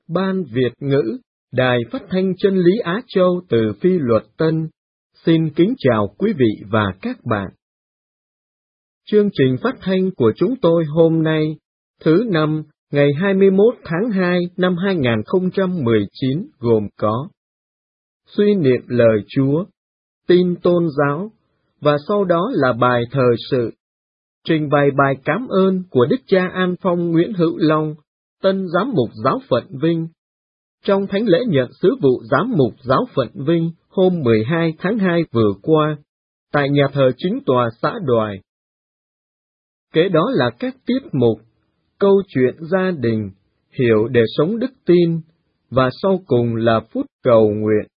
Ban Việt ngữ, Đài Phát thanh Chân lý Á Châu từ Phi Luật Tân, xin kính chào quý vị và các bạn. Chương trình phát thanh của chúng tôi hôm nay, thứ Năm, ngày 21 tháng 2 năm 2019 gồm có suy niệm lời Chúa, tin tôn giáo, và sau đó là bài thời sự, trình bày bài cảm ơn của Đức cha An Phong Nguyễn Hữu Long, Tân Giám mục Giáo phận Vinh, trong thánh lễ nhận sứ vụ Giám mục Giáo phận Vinh hôm 12 tháng 2 vừa qua, tại nhà thờ chính tòa xã Đoài. Kế đó là các tiết mục, câu chuyện gia đình, hiểu để sống đức tin, và sau cùng là phút cầu nguyện.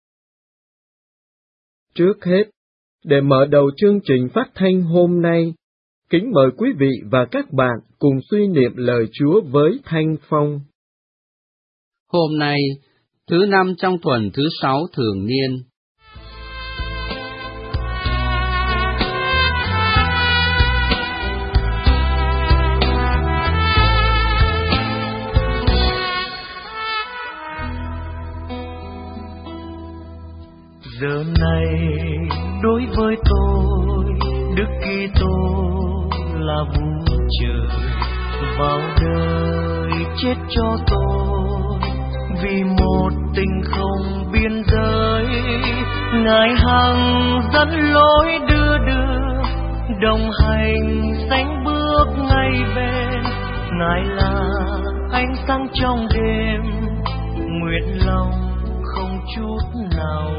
Trước hết, để mở đầu chương trình phát thanh hôm nay, kính mời quý vị và các bạn cùng suy niệm lời Chúa với Thanh Phong. Hôm nay, thứ Năm trong tuần thứ 6 thường niên. Giờ này đối với tôi, Đức Kitô là vua trời vào đời chết cho tôi, vì một tình không biên giới. Ngài hằng dẫn lối đưa đồng hành sánh bước ngay bên. Ngài là ánh sáng trong đêm, nguyện lòng không chút nào.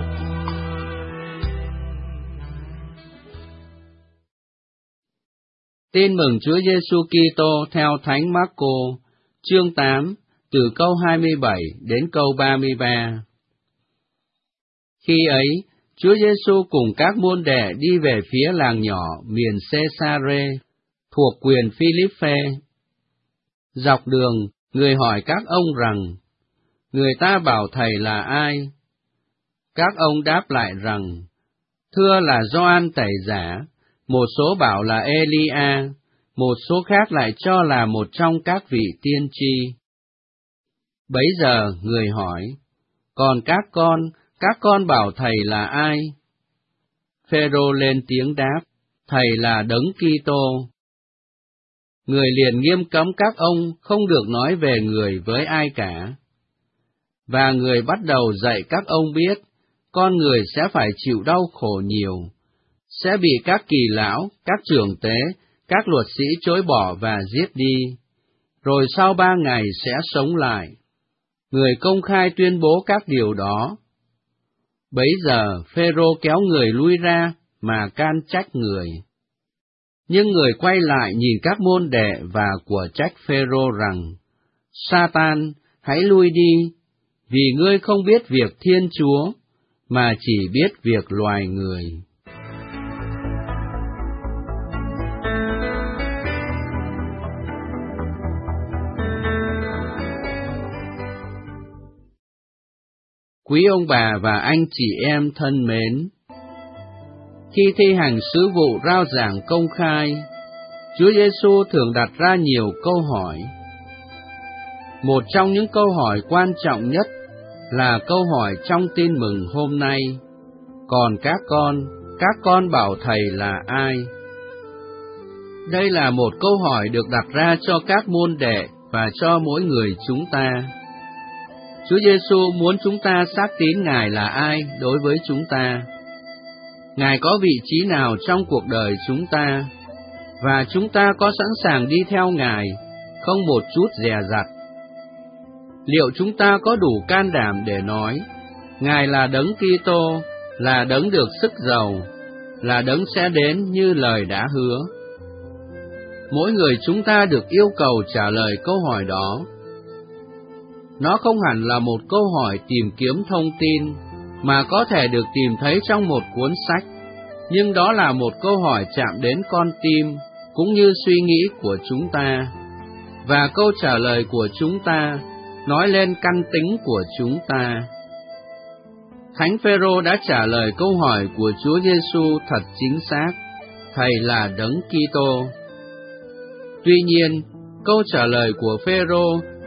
Tin mừng Chúa Giêsu Kitô theo Thánh Mác-cô, chương 8, từ câu 27 đến câu 33. Khi ấy, Chúa Giêsu cùng các môn đệ đi về phía làng nhỏ miền Cê-sa-rê, thuộc quyền Phi-líp-phê. Dọc đường, người hỏi các ông rằng, người ta bảo thầy là ai? Các ông đáp lại rằng, thưa là Gioan Tẩy Giả. Một số bảo là Elia, một số khác lại cho là một trong các vị tiên tri. Bấy giờ người hỏi, còn các con bảo thầy là ai? Phêrô lên tiếng đáp, thầy là Đấng Kitô. Người liền nghiêm cấm các ông không được nói về người với ai cả. Và người bắt đầu dạy các ông biết, con người sẽ phải chịu đau khổ nhiều, sẽ bị các kỳ lão, các trưởng tế, các luật sĩ chối bỏ và giết đi, rồi sau 3 ngày sẽ sống lại. Người công khai tuyên bố các điều đó. Bấy giờ Phêrô kéo người lui ra mà can trách người. Nhưng người quay lại nhìn các môn đệ và của trách Phêrô rằng, Sa-tan, hãy lui đi, vì ngươi không biết việc Thiên Chúa, mà chỉ biết việc loài người. Quý ông bà và anh chị em thân mến, khi thi hành sứ vụ rao giảng công khai, Chúa Giêsu thường đặt ra nhiều câu hỏi. Một trong những câu hỏi quan trọng nhất là câu hỏi trong tin mừng hôm nay, còn các con bảo thầy là ai? Đây là một câu hỏi được đặt ra cho các môn đệ và cho mỗi người chúng ta. Chúa Giêsu muốn chúng ta xác tín Ngài là ai đối với chúng ta. Ngài có vị trí nào trong cuộc đời chúng ta, và chúng ta có sẵn sàng đi theo Ngài, không một chút dè dặt. Liệu chúng ta có đủ can đảm để nói, Ngài là Đấng Kitô, là Đấng được sức giàu, là Đấng sẽ đến như lời đã hứa? Mỗi người chúng ta được yêu cầu trả lời câu hỏi đó. Nó không hẳn là một câu hỏi tìm kiếm thông tin, mà có thể được tìm thấy trong một cuốn sách, nhưng đó là một câu hỏi chạm đến con tim, cũng như suy nghĩ của chúng ta, và câu trả lời của chúng ta nói lên căn tính của chúng ta. Thánh Phêrô đã trả lời câu hỏi của Chúa Giêsu thật chính xác, thầy là Đấng Kitô. Tuy nhiên, câu trả lời của Phêrô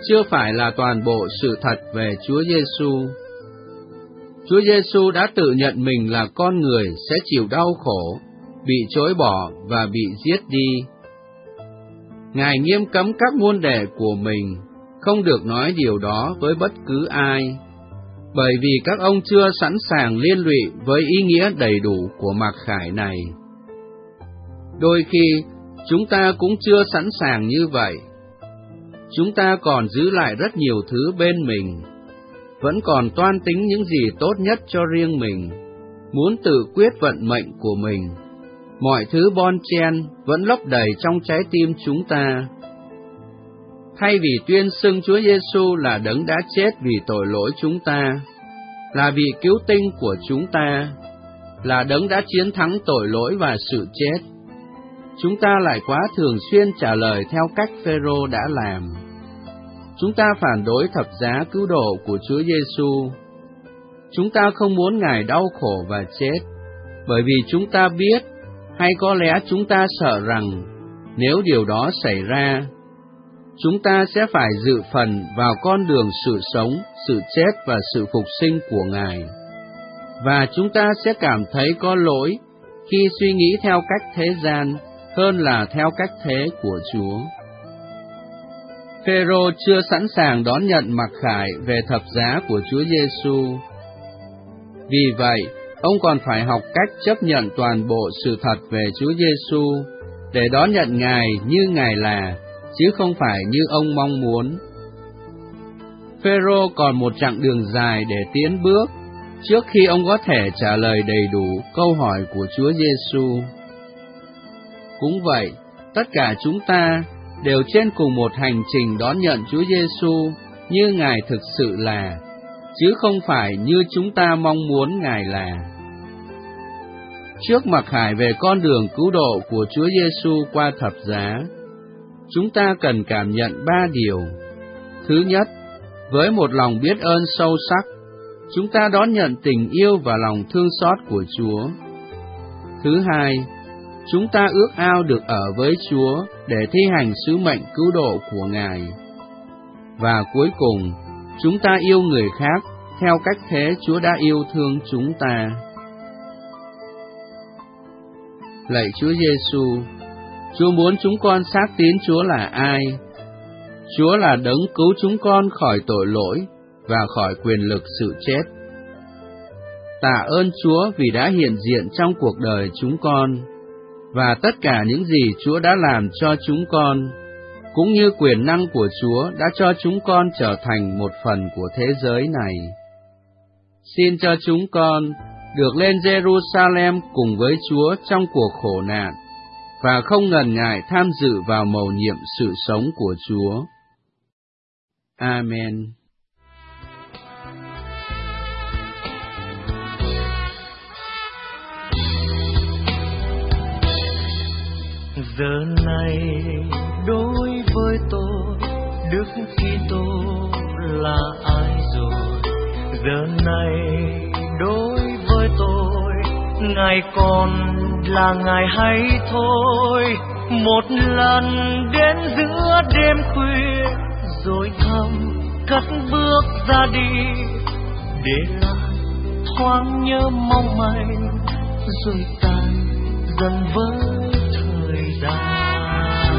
chưa phải là toàn bộ sự thật về Chúa Giêsu. Chúa Giêsu đã tự nhận mình là con người sẽ chịu đau khổ, bị chối bỏ và bị giết đi. Ngài nghiêm cấm các môn đệ của mình không được nói điều đó với bất cứ ai, bởi vì các ông chưa sẵn sàng liên lụy với ý nghĩa đầy đủ của mặc khải này. Đôi khi, chúng ta cũng chưa sẵn sàng như vậy. Chúng ta còn giữ lại rất nhiều thứ bên mình, vẫn còn toan tính những gì tốt nhất cho riêng mình, muốn tự quyết vận mệnh của mình. Mọi thứ bon chen vẫn lấp đầy trong trái tim chúng ta. Thay vì tuyên xưng Chúa Giêsu là đấng đã chết vì tội lỗi chúng ta, là vị cứu tinh của chúng ta, là đấng đã chiến thắng tội lỗi và sự chết, chúng ta lại quá thường xuyên trả lời theo cách Phêrô đã làm. Chúng ta phản đối thập giá cứu độ của Chúa Giêsu. Chúng ta không muốn Ngài đau khổ và chết, bởi vì chúng ta biết, hay có lẽ chúng ta sợ rằng, nếu điều đó xảy ra, chúng ta sẽ phải dự phần vào con đường sự sống, sự chết và sự phục sinh của Ngài. Và chúng ta sẽ cảm thấy có lỗi khi suy nghĩ theo cách thế gian hơn là theo cách thế của Chúa. Phêrô chưa sẵn sàng đón nhận mặc khải về thập giá của Chúa Giêsu. Vì vậy, ông còn phải học cách chấp nhận toàn bộ sự thật về Chúa Giêsu để đón nhận Ngài như Ngài là, chứ không phải như ông mong muốn. Phêrô còn một chặng đường dài để tiến bước trước khi ông có thể trả lời đầy đủ câu hỏi của Chúa Giêsu. Cũng vậy, tất cả chúng ta đều trên cùng một hành trình đón nhận Chúa Giêsu như Ngài thực sự là, chứ không phải như chúng ta mong muốn Ngài là. Trước mặc khải về con đường cứu độ của Chúa Giêsu qua thập giá, chúng ta cần cảm nhận 3 điều. Thứ nhất, với một lòng biết ơn sâu sắc, chúng ta đón nhận tình yêu và lòng thương xót của Chúa. Thứ hai, chúng ta ước ao được ở với Chúa để thi hành sứ mệnh cứu độ của Ngài. Và cuối cùng, chúng ta yêu người khác theo cách thế Chúa đã yêu thương chúng ta. Lạy Chúa Giêsu, Chúa muốn chúng con xác tín Chúa là ai? Chúa là đấng cứu chúng con khỏi tội lỗi và khỏi quyền lực sự chết. Tạ ơn Chúa vì đã hiện diện trong cuộc đời chúng con, và tất cả những gì Chúa đã làm cho chúng con, cũng như quyền năng của Chúa đã cho chúng con trở thành một phần của thế giới này. Xin cho chúng con được lên Jerusalem cùng với Chúa trong cuộc khổ nạn, và không ngần ngại tham dự vào mầu nhiệm sự sống của Chúa. Amen. Giờ này đối với tôi, Đức Kitô là ai rồi? Giờ này đối với tôi, Ngài còn là Ngài hay thôi? Một lần đến giữa đêm khuya, rồi thầm cất bước ra đi, để lại thoáng nhớ mong manh, rồi tan dần với thời gian.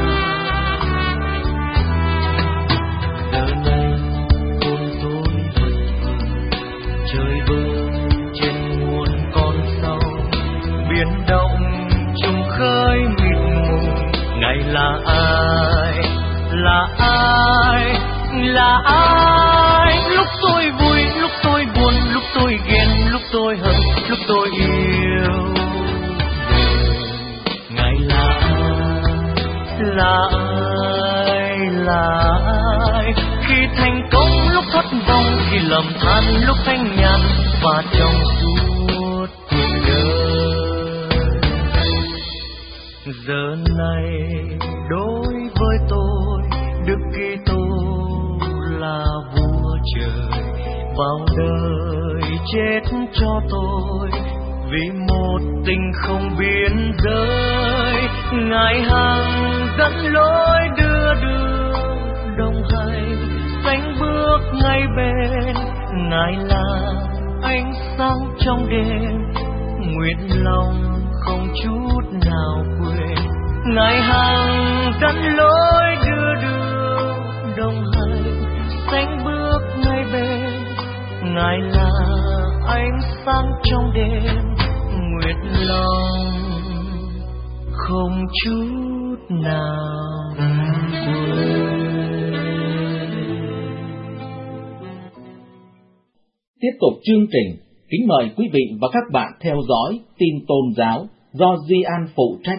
Giờ này hồn tôi vật vờ, trời bơi trên muôn con sông, biển động trùng khơi mịt mù. Ngài là ai? Là ai? Là ai? Lúc tôi vui, lúc tôi buồn, lúc tôi ghen, lúc tôi hận, lúc tôi yêu. Ngài là ai? Là ai? Là ai? Khi thành công, lúc thất vọng, khi lầm than, lúc thanh nhàn và trong suốt cuộc đời. Giờ này đối với tôi, Đức Kitô là vua trời, vào đời chết cho tôi, vì một tình không biên giới. Ngài hằng dẫn lối đưa đường, đồng hành sánh bước ngay bên. Ngài là ánh sáng trong đêm, nguyện lòng không chút nào quên. Ngài hằng dẫn lối đưa đường đồng hành, sánh bước ngay bên. Ngài là ánh sáng trong đêm, nguyện lòng không chút nào quên. Tiếp tục chương trình, kính mời quý vị và các bạn theo dõi tin tôn giáo do Duy An phụ trách.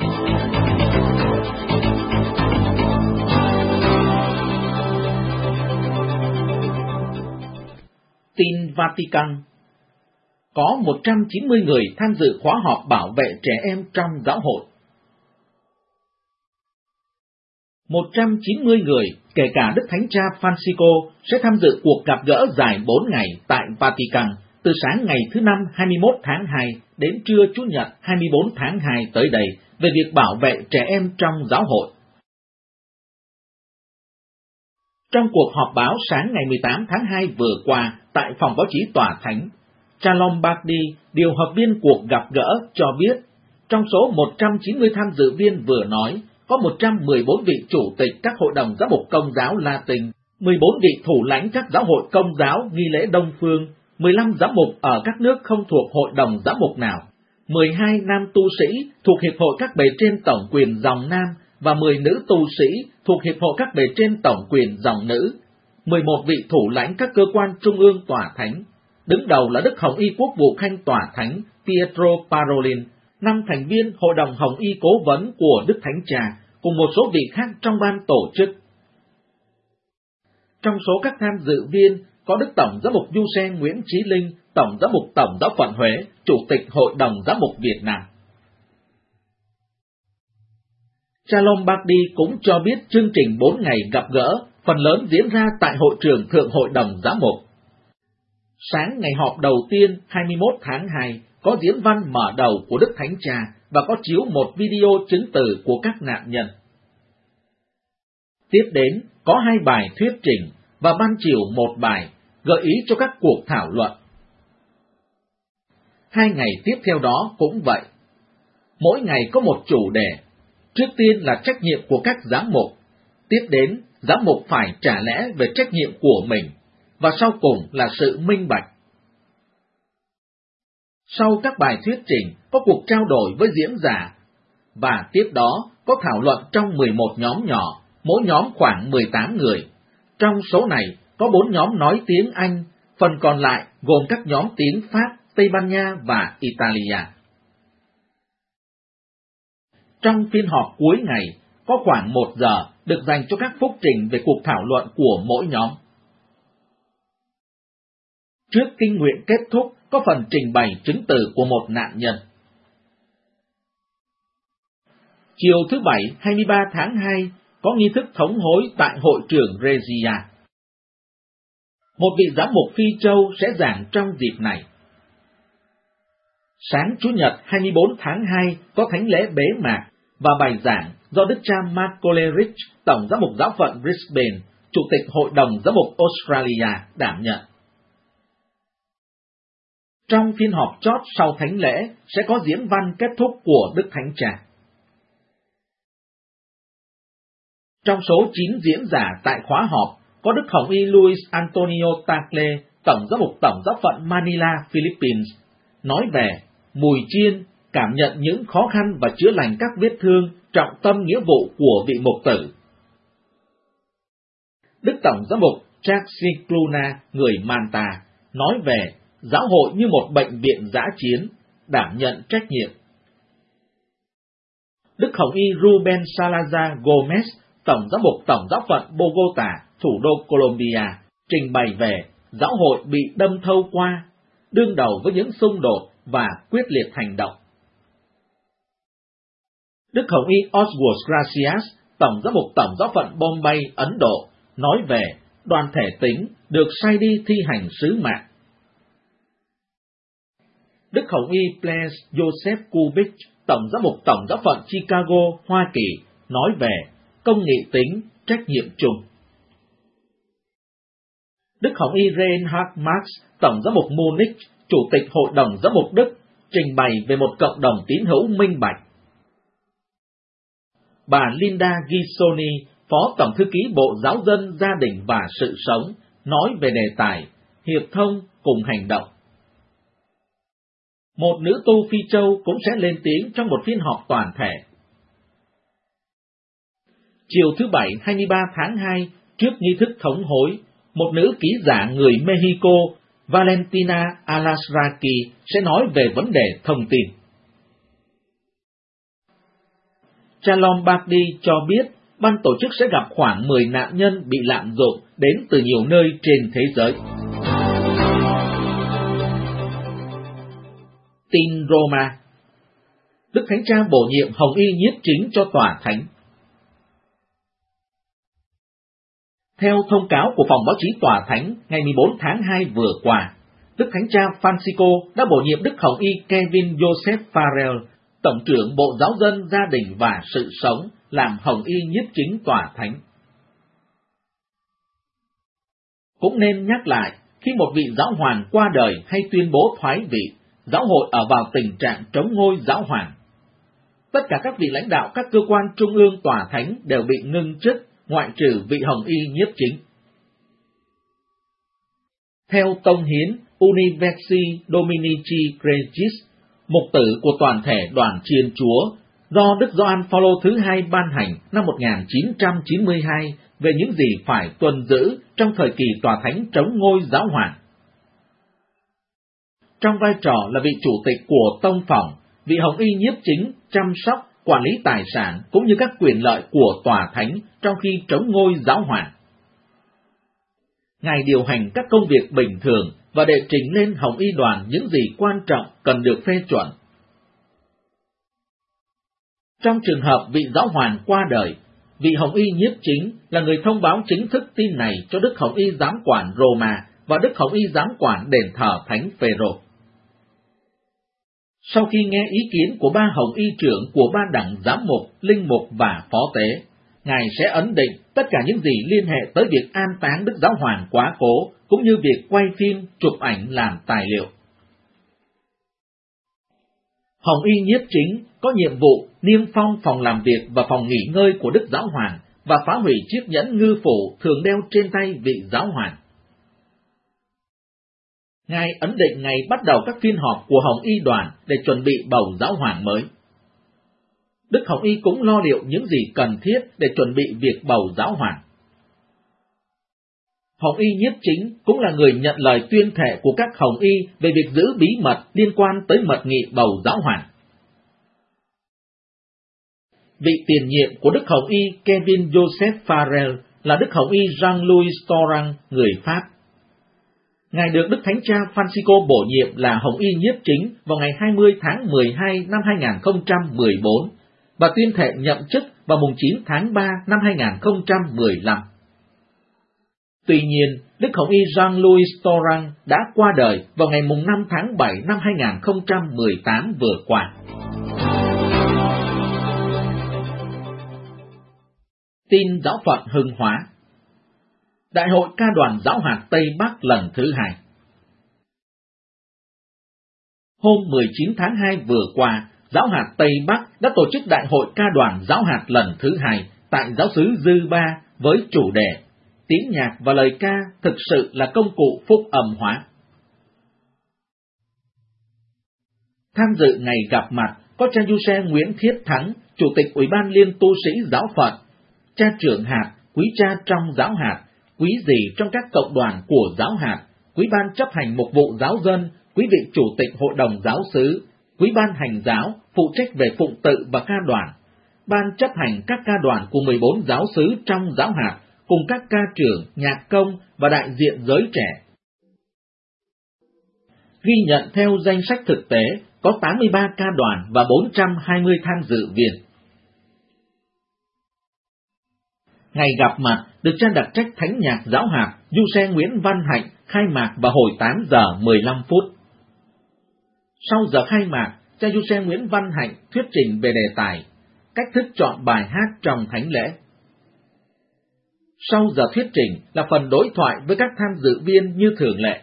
Tin Vatican. Có 190 người tham dự khóa họp bảo vệ trẻ em trong giáo hội. 190 người, kể cả Đức Thánh Cha Francisco, sẽ tham dự cuộc gặp gỡ dài 4 ngày tại Vatican, từ sáng ngày thứ Năm 21 tháng 2 đến trưa Chủ nhật 24 tháng 2 tới đây, về việc bảo vệ trẻ em trong giáo hội. Trong cuộc họp báo sáng ngày 18 tháng 2 vừa qua tại phòng báo chí Tòa Thánh, cha Lombardi, điều hợp viên cuộc gặp gỡ, cho biết, trong số 190 tham dự viên vừa nói, có 114 vị chủ tịch các hội đồng giám mục Công giáo Latin, 14 vị thủ lãnh các giáo hội Công giáo nghi lễ Đông phương, 15 giám mục ở các nước không thuộc hội đồng giám mục nào, 12 nam tu sĩ thuộc Hiệp hội các bề trên tổng quyền dòng nam và 10 nữ tu sĩ thuộc Hiệp hội các bề trên tổng quyền dòng nữ, 11 vị thủ lãnh các cơ quan trung ương Tòa Thánh. Đứng đầu là Đức Hồng Y Quốc vụ Khanh Tòa Thánh Pietro Parolin, 5 thành viên Hội đồng Hồng Y Cố vấn của Đức Thánh Cha, cùng một số vị khác trong ban tổ chức. Trong số các tham dự viên có Đức Tổng Giám mục Du Sen Nguyễn Chí Linh, Tổng Giám mục Tổng giáo phận Huế, Chủ tịch Hội đồng Giám mục Việt Nam. Cha Lombardi cũng cho biết chương trình 4 ngày gặp gỡ phần lớn diễn ra tại Hội trường Thượng Hội đồng Giám mục. Sáng ngày họp đầu tiên 21 tháng 2 có diễn văn mở đầu của Đức Thánh Cha và có chiếu một video chứng từ của các nạn nhân. Tiếp đến có 2 bài thuyết trình và ban chiều một bài gợi ý cho các cuộc thảo luận. 2 ngày tiếp theo đó cũng vậy. Mỗi ngày có một chủ đề. Trước tiên là trách nhiệm của các giám mục, tiếp đến giám mục phải trả lẽ về trách nhiệm của mình, và sau cùng là sự minh bạch. Sau các bài thuyết trình có cuộc trao đổi với diễn giả, và tiếp đó có thảo luận trong 11 nhóm nhỏ, mỗi nhóm khoảng 18 người. Trong số này có 4 nhóm nói tiếng Anh, phần còn lại gồm các nhóm tiếng Pháp, Tây Ban Nha và Italia. Trong phiên họp cuối ngày, có khoảng 1 giờ được dành cho các phúc trình về cuộc thảo luận của mỗi nhóm. Trước kinh nguyện kết thúc, có phần trình bày chứng từ của một nạn nhân. Chiều thứ Bảy 23 tháng 2, có nghi thức thống hối tại hội trường Regia. Một vị giám mục Phi Châu sẽ giảng trong dịp này. Sáng Chủ nhật 24 tháng 2 có thánh lễ bế mạc và bài giảng do Đức cha Mark Coleridge, Tổng giám mục giáo phận Brisbane, Chủ tịch Hội đồng Giám mục Australia đảm nhận. Trong phiên họp chót sau thánh lễ sẽ có diễn văn kết thúc của Đức Thánh Cha. Trong số 9 diễn giả tại khóa họp có Đức Hồng Y Luis Antonio Tagle, Tổng giám mục Tổng giáo phận Manila, Philippines, nói về mùi chiên, cảm nhận những khó khăn và chữa lành các vết thương, trọng tâm nghĩa vụ của vị mục tử. Đức Tổng giám mục Jack Cicluna, người Manta, nói về giáo hội như một bệnh viện dã chiến, đảm nhận trách nhiệm. Đức Hồng Y Ruben Salazar Gomez, Tổng giám mục Tổng giáo phận Bogota, thủ đô Colombia, trình bày về giáo hội bị đâm thâu qua, đương đầu với những xung đột và quyết liệt hành động. Đức Hồng Y Oswald Gracias, Tổng giám mục Tổng giáo phận Bombay, Ấn Độ, nói về đoàn thể tính được sai đi thi hành sứ mạng. Đức Hồng Y Blaise Joseph Kubik, Tổng giám mục Tổng giáo phận Chicago, Hoa Kỳ, nói về công nghị tính, trách nhiệm chung. Đức Hồng Y Reinhard Marx, Tổng giám mục Munich, Chủ tịch Hội đồng Giám mục Đức, trình bày về một cộng đồng tín hữu minh bạch. Bà Linda Gisoni, Phó Tổng Thư ký Bộ Giáo dân, Gia đình và Sự sống, nói về đề tài hiệp thông cùng hành động. Một nữ tu Phi Châu cũng sẽ lên tiếng trong một phiên họp toàn thể. Chiều thứ Bảy 23 tháng 2, trước nghi thức thống hối, một nữ ký giả người Mexico, Valentina Alasraqui, sẽ nói về vấn đề thông tin. Shalom Bakdi cho biết, ban tổ chức sẽ gặp khoảng 10 nạn nhân bị lạm dụng đến từ nhiều nơi trên thế giới. Tin Roma. Đức Thánh Cha bổ nhiệm Hồng Y nhiếp chính cho tòa thánh. Theo thông cáo của Phòng Báo chí Tòa Thánh ngày 14 tháng 2 vừa qua, Đức Thánh Cha Francisco đã bổ nhiệm Đức Hồng Y Kevin Joseph Farrell, Tổng trưởng Bộ Giáo dân, Gia đình và Sự sống, làm Hồng Y nhiếp chính Tòa Thánh. Cũng nên nhắc lại, khi một vị giáo hoàng qua đời hay tuyên bố thoái vị, giáo hội ở vào tình trạng trống ngôi giáo hoàng. Tất cả các vị lãnh đạo các cơ quan trung ương Tòa Thánh đều bị ngưng chức, ngoại trừ vị Hồng Y nhiếp chính. Theo tông hiến Universi Dominici Gregis, mục tử của toàn thể đoàn Chiên Chúa, do Đức Gioan Phaolô thứ hai ban hành năm 1992 về những gì phải tuân giữ trong thời kỳ Tòa Thánh trống ngôi giáo hoàng. Trong vai trò là vị chủ tịch của tông phòng, vị Hồng Y nhiếp chính chăm sóc, quản lý tài sản cũng như các quyền lợi của Tòa Thánh trong khi trống ngôi giáo hoàng. Ngài điều hành các công việc bình thường và đệ trình lên Hồng Y đoàn những gì quan trọng cần được phê chuẩn. Trong trường hợp vị giáo hoàng qua đời, vị Hồng Y nhiếp chính là người thông báo chính thức tin này cho Đức Hồng Y giám quản Roma và Đức Hồng Y giám quản đền thờ Thánh Phêrô. Sau khi nghe ý kiến của ba Hồng Y trưởng của ba đảng giám mục, linh mục và phó tế, Ngài sẽ ấn định tất cả những gì liên hệ tới việc an táng Đức Giáo Hoàng quá cố, cũng như việc quay phim, chụp ảnh làm tài liệu. Hồng Y nhiếp chính có nhiệm vụ niêm phong phòng làm việc và phòng nghỉ ngơi của Đức Giáo Hoàng và phá hủy chiếc nhẫn ngư phủ thường đeo trên tay vị Giáo Hoàng. Ngài ấn định ngày bắt đầu các phiên họp của Hồng Y đoàn để chuẩn bị bầu Giáo Hoàng mới. Đức Hồng Y cũng lo liệu những gì cần thiết để chuẩn bị việc bầu Giáo Hoàng. Hồng Y nhiếp chính cũng là người nhận lời tuyên thệ của các Hồng Y về việc giữ bí mật liên quan tới mật nghị bầu Giáo Hoàng. Vị tiền nhiệm của Đức Hồng Y Kevin Joseph Farrell là Đức Hồng Y Jean-Louis Torrang, người Pháp. Ngài được Đức Thánh Cha Francisco bổ nhiệm là Hồng Y nhiếp chính vào ngày 20 tháng 12 năm 2014 và tuyên thệ nhậm chức vào mùng 9 tháng 3 năm 2015. Tuy nhiên, Đức Hồng Y Jean-Louis Torrang đã qua đời vào ngày mùng 5 tháng 7 năm 2018 vừa qua. Tin giáo phận Hưng Hóa. Đại hội ca đoàn giáo hạt Tây Bắc lần thứ 2. Hôm 19 tháng 2 vừa qua, giáo hạt Tây Bắc đã tổ chức đại hội ca đoàn giáo hạt lần thứ 2 tại giáo xứ Dư Ba với chủ đề Tiếng nhạc và lời ca thực sự là công cụ phúc âm hóa. Tham dự ngày gặp mặt có cha Du-xe Nguyễn Thiết Thắng, Chủ tịch Ủy ban Liên tu sĩ giáo phận, cha trưởng hạt, quý cha trong giáo hạt, quý dì trong các cộng đoàn của giáo hạt, quý ban chấp hành mục vụ giáo dân, quý vị chủ tịch hội đồng giáo xứ, quý ban hành giáo phụ trách về phụng tự và ca đoàn, ban chấp hành các ca đoàn của 14 giáo xứ trong giáo hạt, cùng các ca trưởng, nhạc công và đại diện giới trẻ. Ghi nhận theo danh sách thực tế, có 83 ca đoàn và 420 tham dự viên. Ngày gặp mặt được cha đặc trách thánh nhạc giáo hạt Du-xe Nguyễn Văn Hạnh khai mạc vào hồi 8 giờ 15 phút. Sau giờ khai mạc, cha Du-xe Nguyễn Văn Hạnh thuyết trình về đề tài cách thức chọn bài hát trong thánh lễ. Sau giờ thuyết trình là phần đối thoại với các tham dự viên như thường lệ.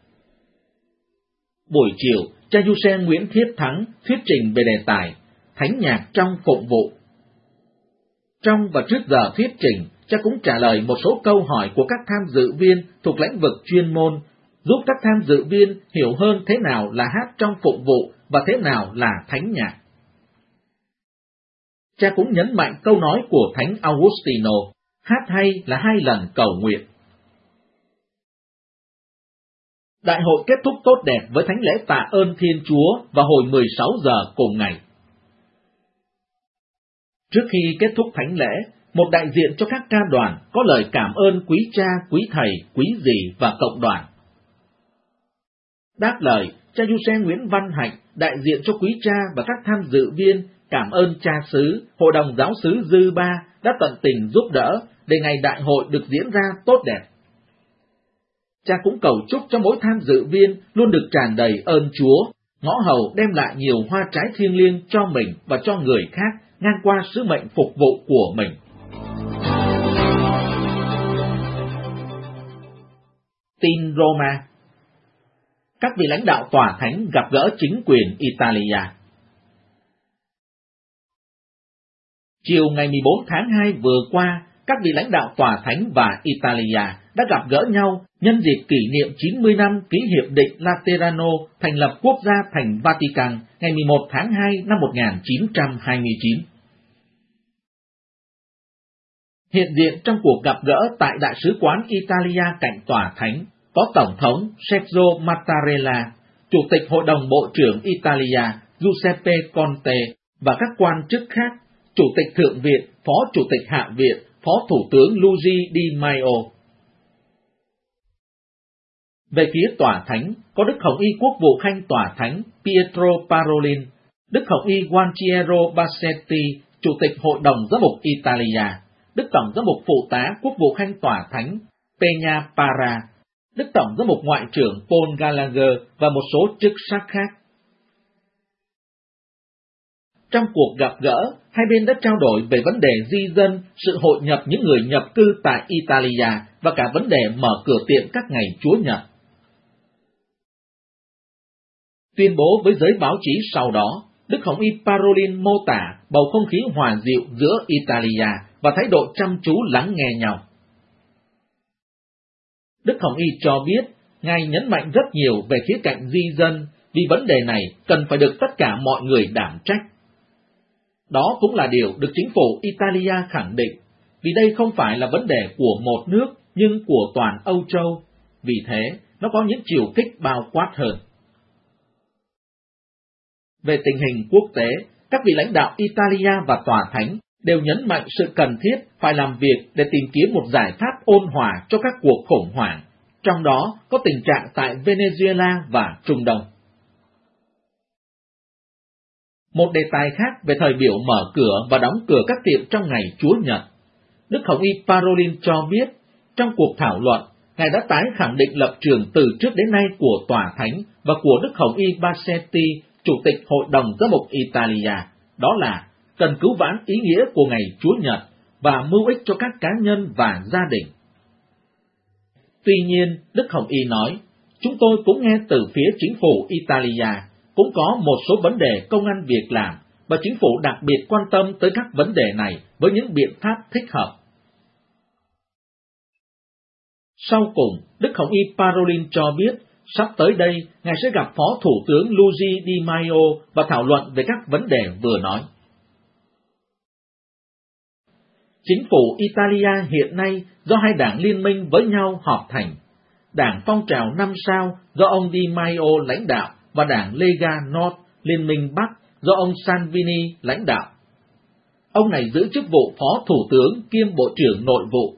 Buổi chiều, cha Giuse Nguyễn Thiết Thắng thuyết trình về đề tài Thánh nhạc trong phụng vụ. Trong và trước giờ thuyết trình, cha cũng trả lời một số câu hỏi của các tham dự viên thuộc lĩnh vực chuyên môn, giúp các tham dự viên hiểu hơn thế nào là hát trong phụng vụ và thế nào là thánh nhạc. Cha cũng nhấn mạnh câu nói của Thánh Augustino, hát hay là 2 lần cầu nguyện. Đại hội kết thúc tốt đẹp với thánh lễ tạ ơn Thiên Chúa vào hồi 16 giờ cùng ngày. Trước khi kết thúc thánh lễ, một đại diện cho các ca đoàn có lời cảm ơn quý cha, quý thầy, quý dì và cộng đoàn. Đáp lời, cha Giuse Nguyễn Văn Hạnh, đại diện cho quý cha và các tham dự viên, cảm ơn cha xứ, hội đồng giáo xứ Dư Ba đã tận tình giúp đỡ để ngày đại hội được diễn ra tốt đẹp. Cha cũng cầu chúc cho mỗi tham dự viên luôn được tràn đầy ơn Chúa, ngõ hầu đem lại nhiều hoa trái thiêng liêng cho mình và cho người khác ngang qua sứ mệnh phục vụ của mình. Tin Roma. Các vị lãnh đạo tòa thánh gặp gỡ chính quyền Italia. Chiều ngày 14 tháng 2 vừa qua, các vị lãnh đạo tòa thánh và Italia đã gặp gỡ nhau nhân dịp kỷ niệm 90 năm ký hiệp định Laterano thành lập quốc gia thành Vatican ngày 11 tháng 2 năm 1929. Hiện diện trong cuộc gặp gỡ tại Đại sứ quán Italia cạnh tòa thánh có Tổng thống Sergio Mattarella, Chủ tịch Hội đồng Bộ trưởng Italia Giuseppe Conte và các quan chức khác, Chủ tịch Thượng viện, Phó Chủ tịch Hạ viện, Phó Thủ tướng Luigi Di Maio. Về phía tòa thánh, có Đức Hồng Y Quốc vụ Khanh tòa thánh Pietro Parolin, Đức Hồng Y Gualtiero Bassetti, Chủ tịch Hội đồng Giám mục Italia, Đức Tổng Giám mục Phụ tá Quốc vụ Khanh tòa thánh Peña Parra, Đức Tổng Giám mục Ngoại trưởng Paul Gallagher và một số chức sắc khác. Trong cuộc gặp gỡ, hai bên đã trao đổi về vấn đề di dân, sự hội nhập những người nhập cư tại Italia và cả vấn đề mở cửa tiệm các ngày Chúa Nhật. Tuyên bố với giới báo chí sau đó, Đức Hồng Y Parolin mô tả bầu không khí hòa dịu giữa Italia và thái độ chăm chú lắng nghe nhau. Đức Hồng Y cho biết, Ngài nhấn mạnh rất nhiều về khía cạnh di dân, vì vấn đề này cần phải được tất cả mọi người đảm trách. Đó cũng là điều được chính phủ Italia khẳng định, vì đây không phải là vấn đề của một nước, nhưng của toàn Âu Châu, vì thế nó có những chiều kích bao quát hơn. Về tình hình quốc tế, các vị lãnh đạo Italia và tòa thánh đều nhấn mạnh sự cần thiết phải làm việc để tìm kiếm một giải pháp ôn hòa cho các cuộc khủng hoảng, trong đó có tình trạng tại Venezuela và Trung Đông. Một đề tài khác về thời biểu mở cửa và đóng cửa các tiệm trong ngày Chúa Nhật. Đức Hồng Y Parolin cho biết, trong cuộc thảo luận, Ngài đã tái khẳng định lập trường từ trước đến nay của tòa thánh và của Đức Hồng Y Bassetti, Chủ tịch Hội đồng Giám mục Italia, đó là cần cứu vãn ý nghĩa của ngày Chúa Nhật và mưu ích cho các cá nhân và gia đình. Tuy nhiên, Đức Hồng Y nói, chúng tôi cũng nghe từ phía chính phủ Italia, cũng có một số vấn đề công ăn việc làm, và chính phủ đặc biệt quan tâm tới các vấn đề này với những biện pháp thích hợp. Sau cùng, Đức Hồng Y Parolin cho biết, sắp tới đây, Ngài sẽ gặp Phó Thủ tướng Luigi Di Maio và thảo luận về các vấn đề vừa nói. Chính phủ Italia hiện nay do hai đảng liên minh với nhau họp thành, Đảng Phong trào 5 sao do ông Di Maio lãnh đạo và Đảng Lega Nord Liên minh Bắc do ông Salvini lãnh đạo. Ông này giữ chức vụ Phó Thủ tướng kiêm Bộ trưởng Nội vụ.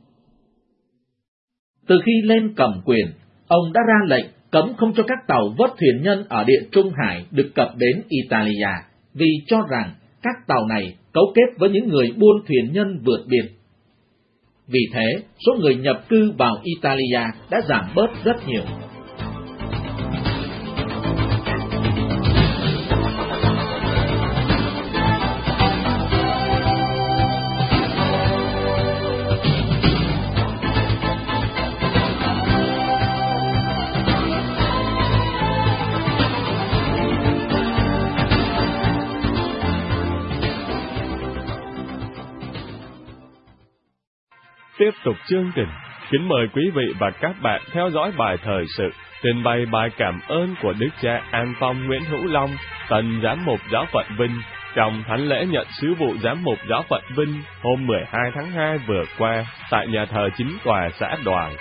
Từ khi lên cầm quyền, ông đã ra lệnh cấm không cho các tàu vớt thuyền nhân ở Địa Trung Hải được cập đến Italia, vì cho rằng các tàu này cấu kết với những người buôn thuyền nhân vượt biên. Vì thế, số người nhập cư vào Italia đã giảm bớt rất nhiều. tiếp tục chương trình, kính mời quý vị và các bạn theo dõi bài thời sự trình bày bài cảm ơn của Đức cha An Phong Nguyễn Hữu Long, Tân Giám mục Giáo phận Vinh, trong thánh lễ nhận sứ vụ Giám mục Giáo phận Vinh hôm 12 tháng 2 vừa qua tại nhà thờ Chính tòa xã Đoàn.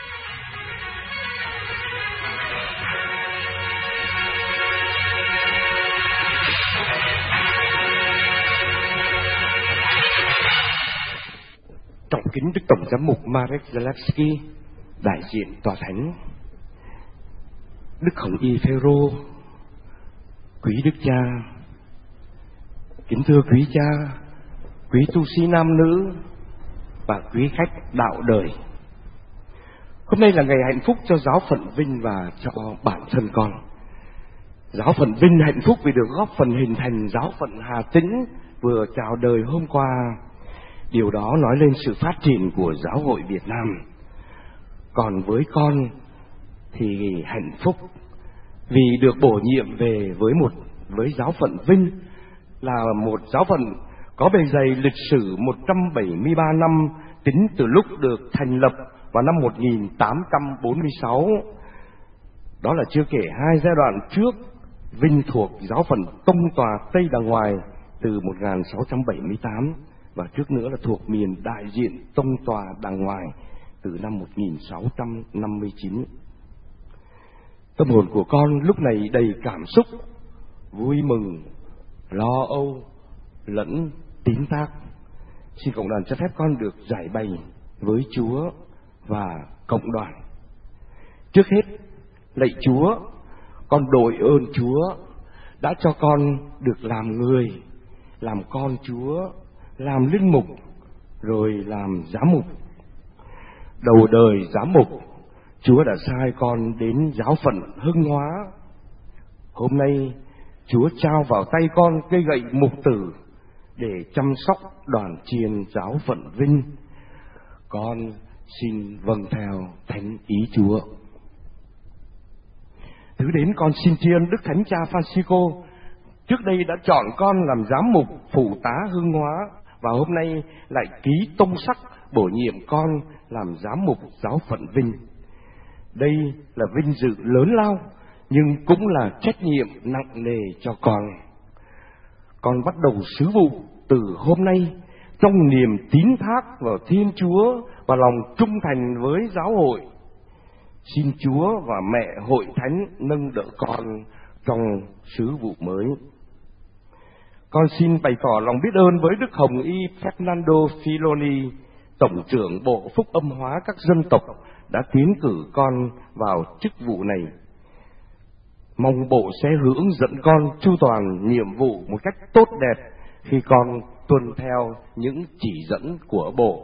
Trọng kính Đức Tổng Giám mục Marek Zalewski, đại diện tòa thánh, Đức Hồng Y Phêrô, quý Đức Cha, kính thưa quý cha, quý tu sĩ nam nữ và quý khách đạo đời. Hôm nay là ngày hạnh phúc cho giáo phận Vinh và cho bản thân con. Giáo phận Vinh hạnh phúc vì được góp phần hình thành giáo phận Hà Tĩnh vừa chào đời hôm qua. Điều đó nói lên sự phát triển của giáo hội Việt Nam. Còn với con thì hạnh phúc vì được bổ nhiệm về với giáo phận Vinh, là một giáo phận có bề dày lịch sử 173 năm tính từ lúc được thành lập vào năm 1846. Đó là chưa kể hai giai đoạn trước, Vinh thuộc giáo phận Tông Tòa Tây Đàng Ngoài từ 1678 và trước nữa là thuộc miền đại diện Tông Tòa Đàng Ngoài từ năm 1659. Tâm hồn của con lúc này đầy cảm xúc, vui mừng, lo âu, lẫn tín thác. Xin cộng đoàn cho phép con được giải bày với Chúa và cộng đoàn. Trước hết, lạy Chúa, con đội ơn Chúa đã cho con được làm người, làm con Chúa, làm linh mục, rồi làm giám mục. Đầu đời giám mục, Chúa đã sai con đến giáo phận Hưng Hóa. Hôm nay, Chúa trao vào tay con cây gậy mục tử để chăm sóc đoàn chiền giáo phận Vinh. Con xin vâng theo thánh ý Chúa. Thứ đến con xin tri ân Đức Thánh Cha Francisco, trước đây đã chọn con làm giám mục phụ tá Hưng Hóa, và hôm nay lại ký tông sắc bổ nhiệm con làm giám mục giáo phận Vinh. Đây là vinh dự lớn lao, nhưng cũng là trách nhiệm nặng nề cho con. Con bắt đầu sứ vụ từ hôm nay trong niềm tín thác vào Thiên Chúa và lòng trung thành với giáo hội. Xin Chúa và mẹ hội thánh nâng đỡ con trong sứ vụ mới. Con xin bày tỏ lòng biết ơn với Đức Hồng Y Fernando Filoni, Tổng trưởng Bộ Phúc Âm hóa các dân tộc, đã tiến cử con vào chức vụ này. Mong Bộ sẽ hướng dẫn con chu toàn nhiệm vụ một cách tốt đẹp khi con tuân theo những chỉ dẫn của Bộ.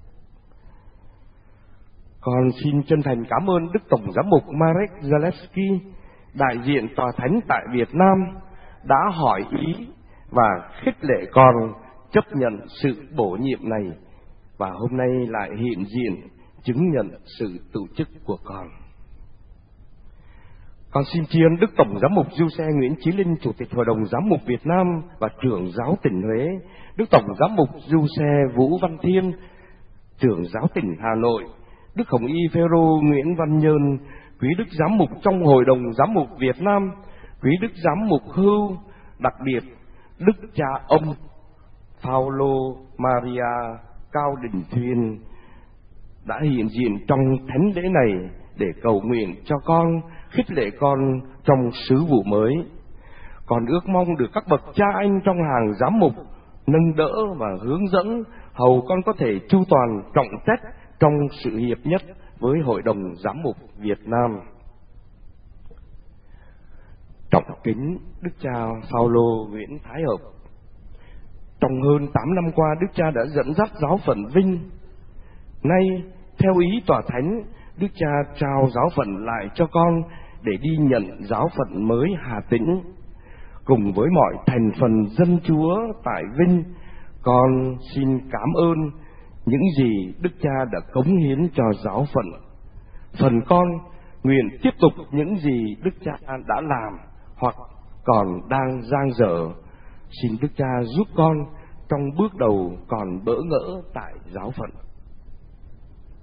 Con xin chân thành cảm ơn Đức Tổng Giám mục Marek Zalewski, đại diện tòa thánh tại Việt Nam, đã hỏi ý và khích lệ con chấp nhận sự bổ nhiệm này, và hôm nay lại hiện diện chứng nhận sự tự chức của con. Con xin tri ân Đức Tổng Giám mục Du Xe Nguyễn Chí Linh, Chủ tịch Hội đồng Giám mục Việt Nam và Trưởng giáo tỉnh Huế, Đức Tổng Giám mục Du Xe Vũ Văn Thiên, Trưởng giáo tỉnh Hà Nội, Đức Hồng Y Phêrô Nguyễn Văn Nhơn, quý Đức Giám mục trong Hội đồng Giám mục Việt Nam, quý Đức Giám mục Hưu, đặc biệt Đức Cha ông Paulo Maria Cao Đình Thuyên đã hiện diện trong thánh lễ này để cầu nguyện cho con, khích lệ con trong sứ vụ mới. Con ước mong được các bậc cha anh trong hàng giám mục nâng đỡ và hướng dẫn, hầu con có thể chu toàn trọng trách trong sự hiệp nhất với Hội đồng Giám mục Việt Nam. Trọng kính Đức cha Paulo Nguyễn Thái Hợp, trong hơn 8 năm qua, Đức cha đã dẫn dắt giáo phận Vinh. Nay, theo ý tòa thánh, Đức cha trao giáo phận lại cho con để đi nhận giáo phận mới Hà Tĩnh. Cùng với mọi thành phần dân Chúa tại Vinh, con xin cảm ơn những gì Đức cha đã cống hiến cho giáo phận. Phần con nguyện tiếp tục những gì Đức cha đã làm hoặc còn đang dang dở. Xin Đức cha giúp con trong bước đầu còn bỡ ngỡ tại giáo phận.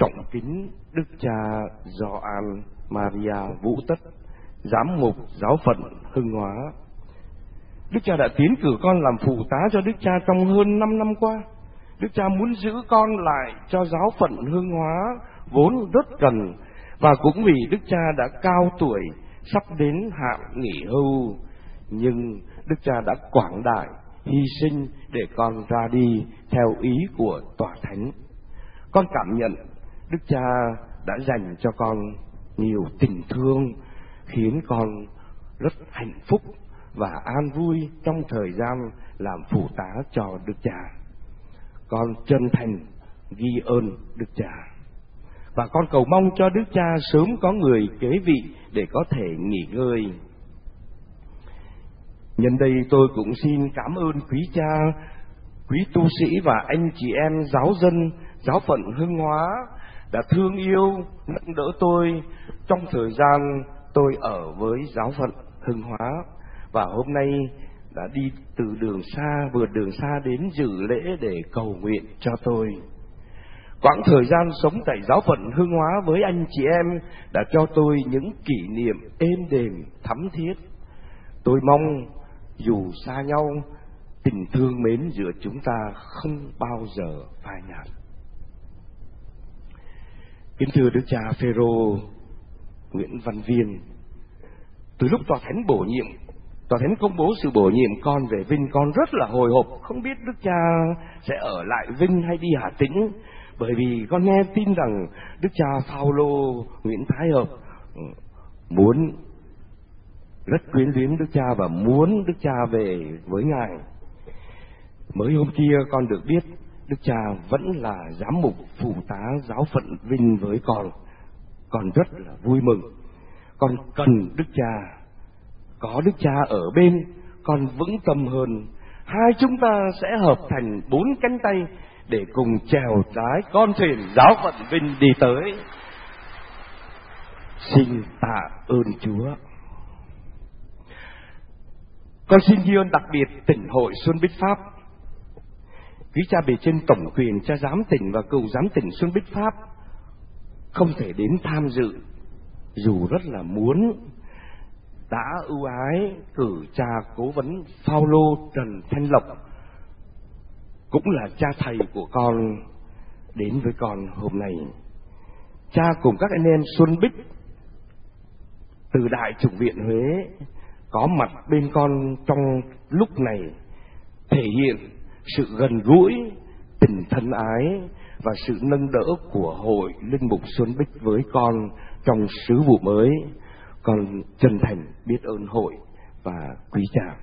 trọng kính Đức cha Gioan Maria Vũ Tất, giám mục giáo phận Hưng Hóa. Đức cha đã tiến cử con làm phụ tá cho Đức cha trong hơn 5 năm qua. Đức cha muốn giữ con lại cho giáo phận Hưng Hóa vốn rất cần, và cũng vì Đức cha đã cao tuổi, sắp đến hạn nghỉ hưu, nhưng Đức cha đã quảng đại, hy sinh để con ra đi theo ý của Tòa Thánh. Con cảm nhận Đức cha đã dành cho con nhiều tình thương, khiến con rất hạnh phúc và an vui trong thời gian làm phụ tá cho Đức cha. Con chân thành ghi ơn Đức cha, và con cầu mong cho Đức cha sớm có người kế vị để có thể nghỉ ngơi. Nhân đây tôi cũng xin cảm ơn quý cha, quý tu sĩ và anh chị em giáo dân giáo phận Hưng Hóa đã thương yêu, nâng đỡ tôi trong thời gian tôi ở với giáo phận Hưng Hóa, và hôm nay đã đi từ vượt đường xa đến dự lễ để cầu nguyện cho tôi. Quãng thời gian sống tại giáo phận Hưng Hóa với anh chị em đã cho tôi những kỷ niệm êm đềm thắm thiết. Tôi mong dù xa nhau, tình thương mến giữa chúng ta không bao giờ phai nhạt. Kính thưa Đức cha Phêrô Nguyễn Văn Viên, từ lúc Tòa Thánh công bố sự bổ nhiệm con về Vinh, con rất là hồi hộp, không biết Đức cha sẽ ở lại Vinh hay đi Hà Tĩnh, bởi vì con nghe tin rằng Đức cha Phao-lô Nguyễn Thái Hợp rất quyến luyến Đức cha và muốn Đức cha về với Ngài. Mới hôm kia con được biết Đức cha vẫn là giám mục phụ tá giáo phận Vinh với con rất là vui mừng. Con cần Đức cha, có Đức cha ở bên, con vững tâm hơn. Hai chúng ta sẽ hợp thành 4 cánh tay để cùng chèo lái con thuyền giáo phận Vinh đi tới. Xin tạ ơn Chúa. Con xin ghi ơn đặc biệt tỉnh hội Xuân Bích Pháp. Quý cha bề trên tổng quyền cha giám tỉnh và cựu giám tỉnh Xuân Bích Pháp không thể đến tham dự, dù rất là muốn, đã ưu ái cử cha cố vấn Phao-lô Trần Thanh Lộc, cũng là cha thầy của con, đến với con hôm nay. Cha cùng các anh em Xuân Bích từ Đại Chủng viện Huế có mặt bên con trong lúc này, thể hiện sự gần gũi, tình thân ái và sự nâng đỡ của Hội Linh Mục Xuân Bích với con trong sứ vụ mới. Con chân thành biết ơn hội và quý cha.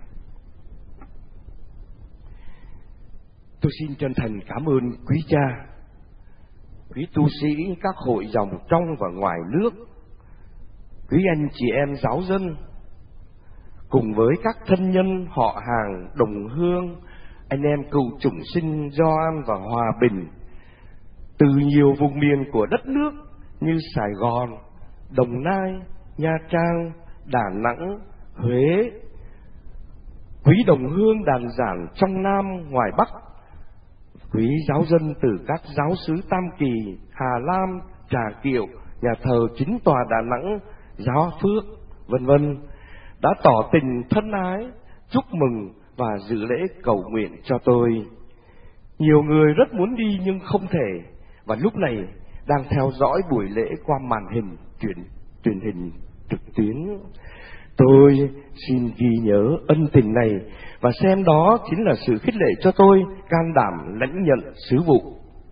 Tôi xin chân thành cảm ơn quý cha, quý tu sĩ các hội dòng trong và ngoài nước, quý anh chị em giáo dân, cùng với các thân nhân họ hàng đồng hương, anh em cựu chủng sinh Gioan và Hòa Bình từ nhiều vùng miền của đất nước như Sài Gòn, Đồng Nai, Nha Trang, Đà Nẵng, Huế, quý đồng hương đàn giản trong Nam ngoài Bắc, quý giáo dân từ các giáo xứ Tam Kỳ, Hà Lam, Trà Kiệu, nhà thờ Chính Tòa Đà Nẵng, Giáo Phước, vân vân, đã tỏ tình thân ái, chúc mừng và dự lễ cầu nguyện cho tôi. Nhiều người rất muốn đi nhưng không thể, và lúc này đang theo dõi buổi lễ qua màn hình truyền hình trực tuyến. Tôi xin ghi nhớ ân tình này và xem đó chính là sự khích lệ cho tôi can đảm lãnh nhận sứ vụ.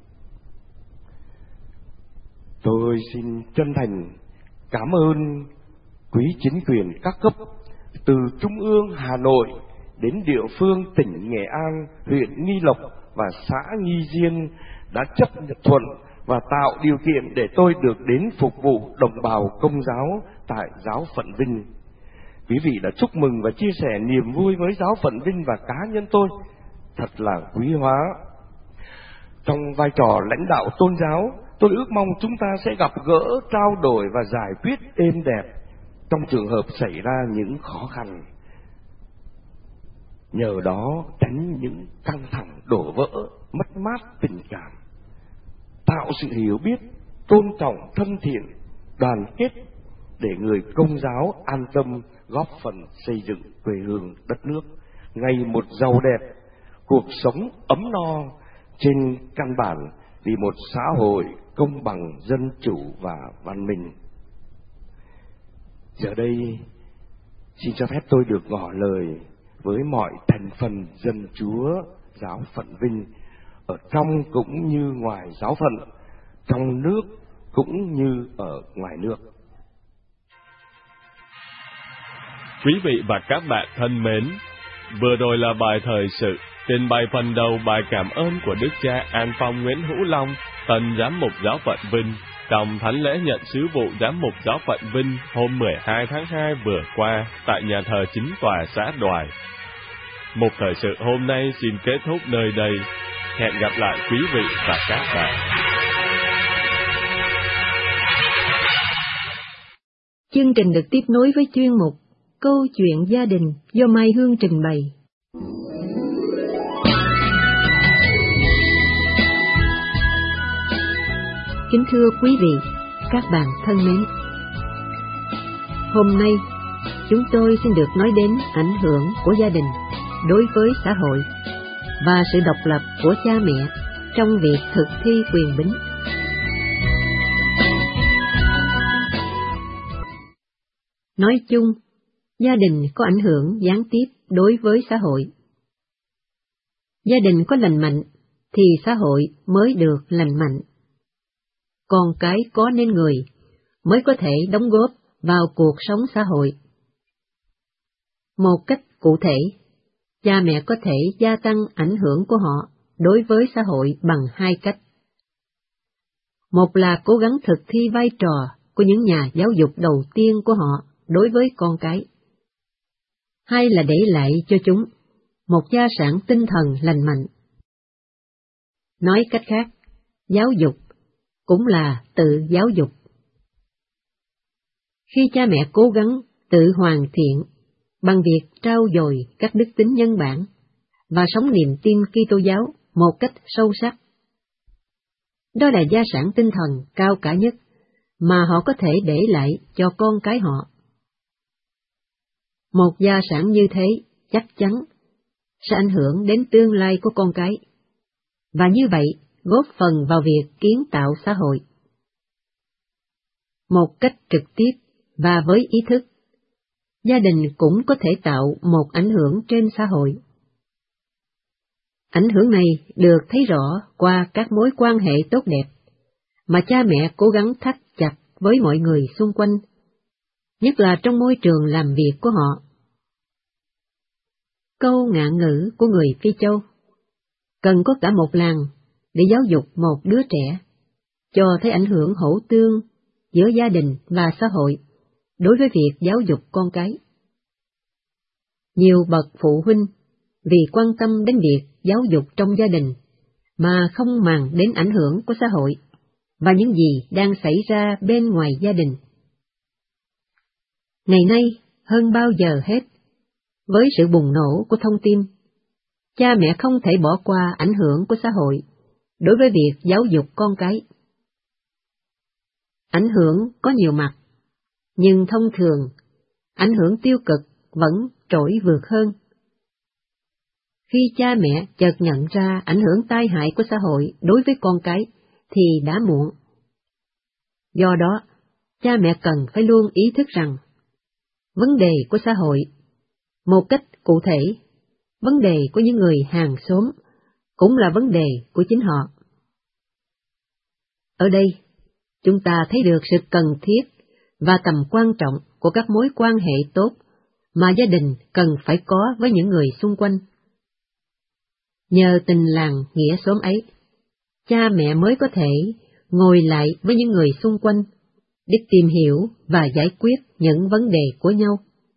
Tôi xin chân thành cảm ơn quý chính quyền các cấp, từ Trung ương Hà Nội đến địa phương tỉnh Nghệ An, huyện Nghi Lộc và xã Nghi Diên đã chấp thuận và tạo điều kiện để tôi được đến phục vụ đồng bào Công giáo tại giáo phận Vinh. Quý vị đã chúc mừng và chia sẻ niềm vui với giáo phận Vinh và cá nhân tôi, thật là quý hóa. Trong vai trò lãnh đạo tôn giáo, tôi ước mong chúng ta sẽ gặp gỡ, trao đổi và giải quyết êm đẹp trong trường hợp xảy ra những khó khăn. Nhờ đó tránh những căng thẳng đổ vỡ, mất mát tình cảm, tạo sự hiểu biết, tôn trọng, thân thiện, đoàn kết để người Công giáo an tâm góp phần xây dựng quê hương đất nước ngày một giàu đẹp, cuộc sống ấm no trên căn bản vì một xã hội công bằng, dân chủ và văn minh. Giờ đây, xin cho phép tôi được ngỏ lời với mọi thành phần dân Chúa giáo phận Vinh, ở trong cũng như ngoài giáo phận, trong nước cũng như ở ngoài nước. Quý vị và các bạn thân mến, vừa rồi là bài thời sự trình bày phần đầu bài cảm ơn của Đức cha An Phong Nguyễn Hữu Long, Tân Giám mục Giáo phận Vinh, trong thánh lễ nhận sứ vụ Giám mục Giáo phận Vinh hôm 12 tháng 2 vừa qua tại nhà thờ chính tòa xã Đoài. Mục thời sự hôm nay xin kết thúc nơi đây. Hẹn gặp lại quý vị và các bạn. Chương trình được tiếp nối với chuyên mục Câu chuyện gia đình do Mai Hương trình bày. Kính thưa quý vị, các bạn thân mến, hôm nay chúng tôi xin được nói đến ảnh hưởng của gia đình đối với xã hội và sự độc lập của cha mẹ trong việc thực thi quyền bính. Nói chung, gia đình có ảnh hưởng gián tiếp đối với xã hội. Gia đình có lành mạnh thì xã hội mới được lành mạnh. Con cái có nên người mới có thể đóng góp vào cuộc sống xã hội. Một cách cụ thể, cha mẹ có thể gia tăng ảnh hưởng của họ đối với xã hội bằng hai cách. Một là cố gắng thực thi vai trò của những nhà giáo dục đầu tiên của họ đối với con cái. Hai là để lại cho chúng một gia sản tinh thần lành mạnh. Nói cách khác, giáo dục cũng là tự giáo dục. Khi cha mẹ cố gắng tự hoàn thiện bằng việc trau dồi các đức tính nhân bản và sống niềm tin Kitô giáo một cách sâu sắc, đó là gia sản tinh thần cao cả nhất mà họ có thể để lại cho con cái họ. Một gia sản như thế chắc chắn sẽ ảnh hưởng đến tương lai của con cái, và như vậy góp phần vào việc kiến tạo xã hội. Một cách trực tiếp và với ý thức, gia đình cũng có thể tạo một ảnh hưởng trên xã hội. Ảnh hưởng này được thấy rõ qua các mối quan hệ tốt đẹp mà cha mẹ cố gắng thắt chặt với mọi người xung quanh, nhất là trong môi trường làm việc của họ. Câu ngạn ngữ của người Phi Châu, cần có cả một làng để giáo dục một đứa trẻ, cho thấy ảnh hưởng hỗ tương giữa gia đình và xã hội đối với việc giáo dục con cái. Nhiều bậc phụ huynh vì quan tâm đến việc giáo dục trong gia đình mà không màng đến ảnh hưởng của xã hội và những gì đang xảy ra bên ngoài gia đình. Ngày nay, hơn bao giờ hết, với sự bùng nổ của thông tin, cha mẹ không thể bỏ qua ảnh hưởng của xã hội đối với việc giáo dục con cái. Ảnh hưởng có nhiều mặt, nhưng thông thường, ảnh hưởng tiêu cực vẫn trội vượt hơn. Khi cha mẹ chợt nhận ra ảnh hưởng tai hại của xã hội đối với con cái, thì đã muộn. Do đó, cha mẹ cần phải luôn ý thức rằng, vấn đề của xã hội, một cách cụ thể, vấn đề của những người hàng xóm, cũng là vấn đề của chính họ. Ở đây, chúng ta thấy được sự cần thiết và tầm quan trọng của các mối quan hệ tốt mà gia đình cần phải có với những người xung quanh. Nhờ tình làng nghĩa xóm ấy, cha mẹ mới có thể ngồi lại với những người xung quanh để tìm hiểu và giải quyết những vấn đề của nhau.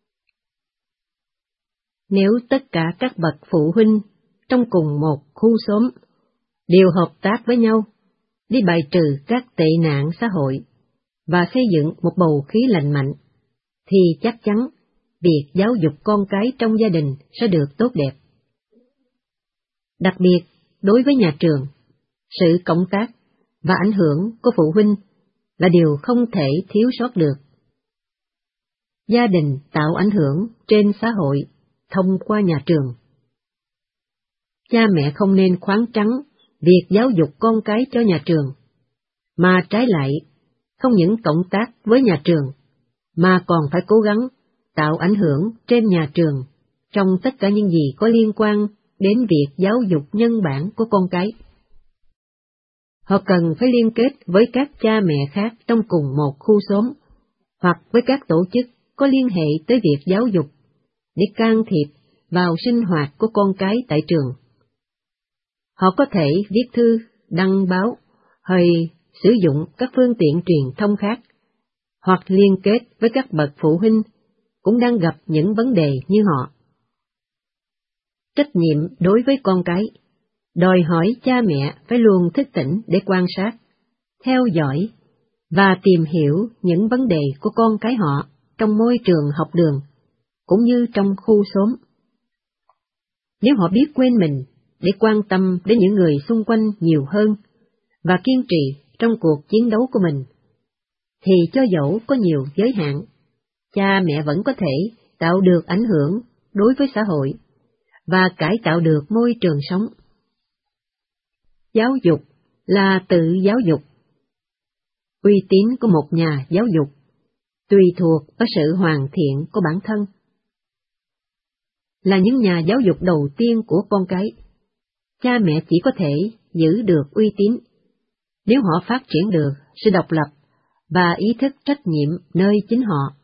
Nếu tất cả các bậc phụ huynh trong cùng một khu xóm đều hợp tác với nhau để bài trừ các tệ nạn xã hội và xây dựng một bầu khí lành mạnh, thì chắc chắn việc giáo dục con cái trong gia đình sẽ được tốt đẹp. Đặc biệt, đối với nhà trường, sự cộng tác và ảnh hưởng của phụ huynh là điều không thể thiếu sót được. Gia đình tạo ảnh hưởng trên xã hội thông qua nhà trường. Cha mẹ không nên khoáng trắng việc giáo dục con cái cho nhà trường, mà trái lại, không những cộng tác với nhà trường, mà còn phải cố gắng tạo ảnh hưởng trên nhà trường trong tất cả những gì có liên quan đến việc giáo dục nhân bản của con cái. Họ cần phải liên kết với các cha mẹ khác trong cùng một khu xóm, hoặc với các tổ chức có liên hệ tới việc giáo dục, để can thiệp vào sinh hoạt của con cái tại trường. Họ có thể viết thư, đăng báo, hay sử dụng các phương tiện truyền thông khác, hoặc liên kết với các bậc phụ huynh cũng đang gặp những vấn đề như họ. Trách nhiệm đối với con cái đòi hỏi cha mẹ phải luôn thức tỉnh để quan sát, theo dõi và tìm hiểu những vấn đề của con cái họ trong môi trường học đường, cũng như trong khu xóm. Nếu họ biết quên mình để quan tâm đến những người xung quanh nhiều hơn và kiên trì trong cuộc chiến đấu của mình, thì cho dẫu có nhiều giới hạn, cha mẹ vẫn có thể tạo được ảnh hưởng đối với xã hội và cải tạo được môi trường sống. Giáo dục là tự giáo dục. Uy tín của một nhà giáo dục tùy thuộc vào sự hoàn thiện của bản thân. Là những nhà giáo dục đầu tiên của con cái, cha mẹ chỉ có thể giữ được uy tín nếu họ phát triển được sự độc lập và ý thức trách nhiệm nơi chính họ.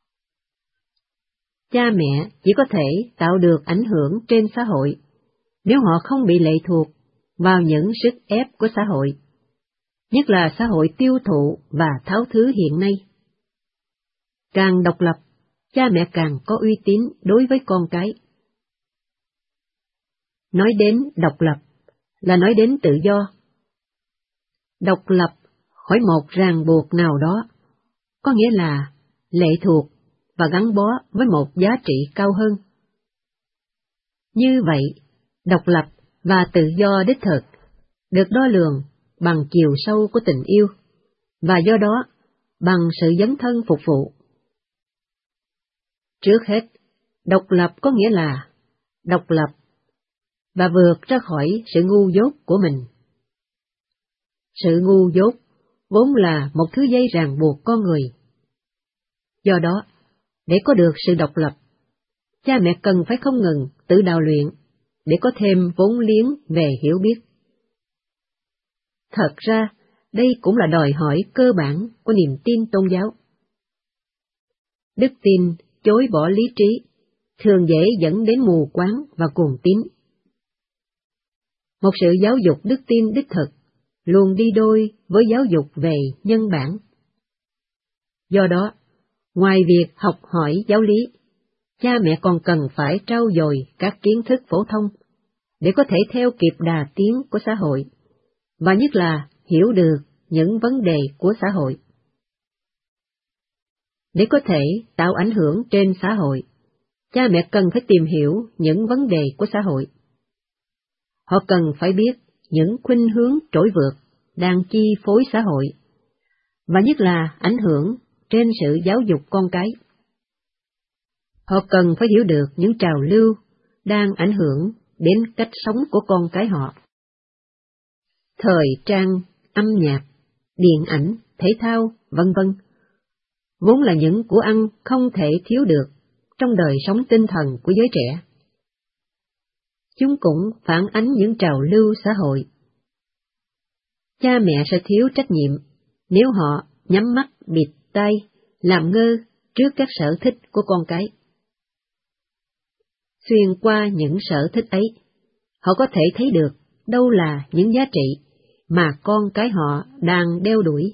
Cha mẹ chỉ có thể tạo được ảnh hưởng trên xã hội nếu họ không bị lệ thuộc vào những sức ép của xã hội, nhất là xã hội tiêu thụ và tháo thứ hiện nay. Càng độc lập, cha mẹ càng có uy tín đối với con cái. Nói đến độc lập là nói đến tự do. Độc lập khỏi một ràng buộc nào đó, có nghĩa là lệ thuộc và gắn bó với một giá trị cao hơn. Như vậy, độc lập và tự do đích thực được đo lường bằng chiều sâu của tình yêu, và do đó bằng sự dấn thân phục vụ. Trước hết, độc lập có nghĩa là độc lập và vượt ra khỏi sự ngu dốt của mình. Sự ngu dốt vốn là một thứ dây ràng buộc con người. Do đó, để có được sự độc lập, cha mẹ cần phải không ngừng tự đào luyện để có thêm vốn liếng về hiểu biết. Thật ra, đây cũng là đòi hỏi cơ bản của niềm tin tôn giáo. Đức tin chối bỏ lý trí thường dễ dẫn đến mù quáng và cuồng tín. Một sự giáo dục đức tin đích thực luôn đi đôi với giáo dục về nhân bản. Do đó, ngoài việc học hỏi giáo lý, cha mẹ còn cần phải trau dồi các kiến thức phổ thông để có thể theo kịp đà tiến của xã hội, và nhất là hiểu được những vấn đề của xã hội. Để có thể tạo ảnh hưởng trên xã hội, cha mẹ cần phải tìm hiểu những vấn đề của xã hội. Họ cần phải biết những khuynh hướng trỗi vượt đang chi phối xã hội, và nhất là ảnh hưởng trên sự giáo dục con cái. Họ cần phải hiểu được những trào lưu đang ảnh hưởng đến cách sống của con cái họ. Thời trang, âm nhạc, điện ảnh, thể thao, vân vân, vốn là những của ăn không thể thiếu được trong đời sống tinh thần của giới trẻ. Chúng cũng phản ánh những trào lưu xã hội. Cha mẹ sẽ thiếu trách nhiệm nếu họ nhắm mắt bịt tai, làm ngơ trước các sở thích của con cái. Xuyên qua những sở thích ấy, họ có thể thấy được đâu là những giá trị mà con cái họ đang đeo đuổi.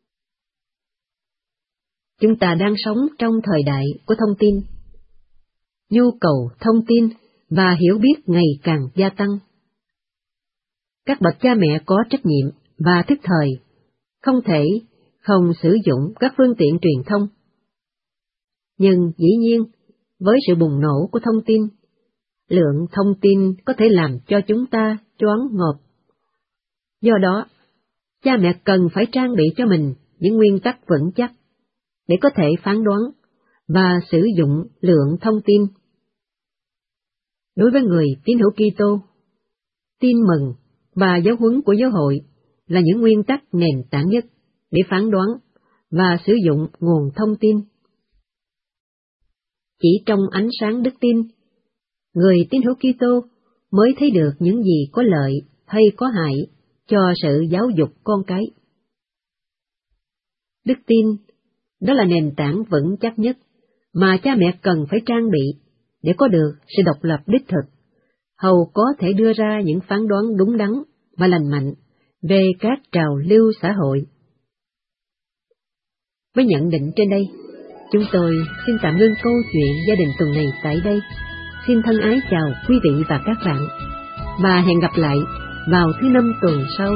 Chúng ta đang sống trong thời đại của thông tin. Nhu cầu thông tin và hiểu biết ngày càng gia tăng. Các bậc cha mẹ có trách nhiệm và thức thời, không thể không sử dụng các phương tiện truyền thông. Nhưng dĩ nhiên, với sự bùng nổ của thông tin, lượng thông tin có thể làm cho chúng ta choáng ngợp. Do đó, cha mẹ cần phải trang bị cho mình những nguyên tắc vững chắc để có thể phán đoán và sử dụng lượng thông tin. Đối với người tín hữu Kitô, tin mừng và giáo huấn của giáo hội là những nguyên tắc nền tảng nhất để phán đoán và sử dụng nguồn thông tin. Chỉ trong ánh sáng đức tin, người tín hữu Kitô mới thấy được những gì có lợi hay có hại cho sự giáo dục con cái. Đức tin, đó là nền tảng vững chắc nhất mà cha mẹ cần phải trang bị để có được sự độc lập đích thực, hầu có thể đưa ra những phán đoán đúng đắn và lành mạnh về các trào lưu xã hội. Với nhận định trên đây, chúng tôi xin tạm ngưng câu chuyện gia đình tuần này tại đây. Xin thân ái chào quý vị và các bạn, và hẹn gặp lại vào thứ Năm tuần sau.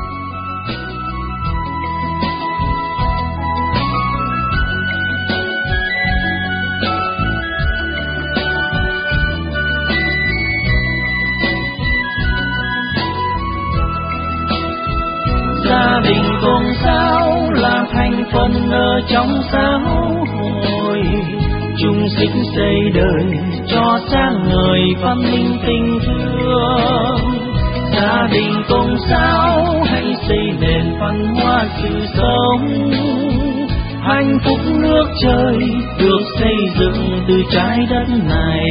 Gia đình Công giáo là thành phần ở trong xã hội, chung sức xây đời cho sáng ngời văn minh tình thương. Gia đình Công giáo hãy xây nền văn hóa sự sống, hạnh phúc nước trời được xây dựng từ trái đất này.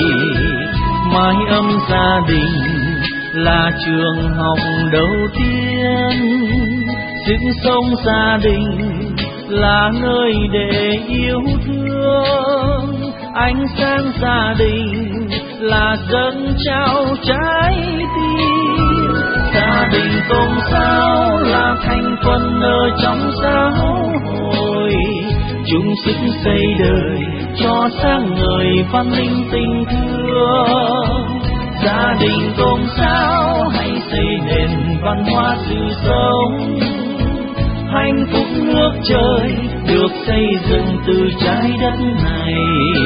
Mái ấm gia đình là trường học đầu tiên, sức sống gia đình là nơi để yêu thương, ánh sáng gia đình là dâng trao trái tim. Gia đình Công giáo là thành phần ở trong xã hội, chung sức xây đời cho sáng ngời văn minh tình thương. Gia đình Công giáo hãy xây nền văn hóa sự sống, hạnh phúc nước trời được xây dựng từ trái đất này.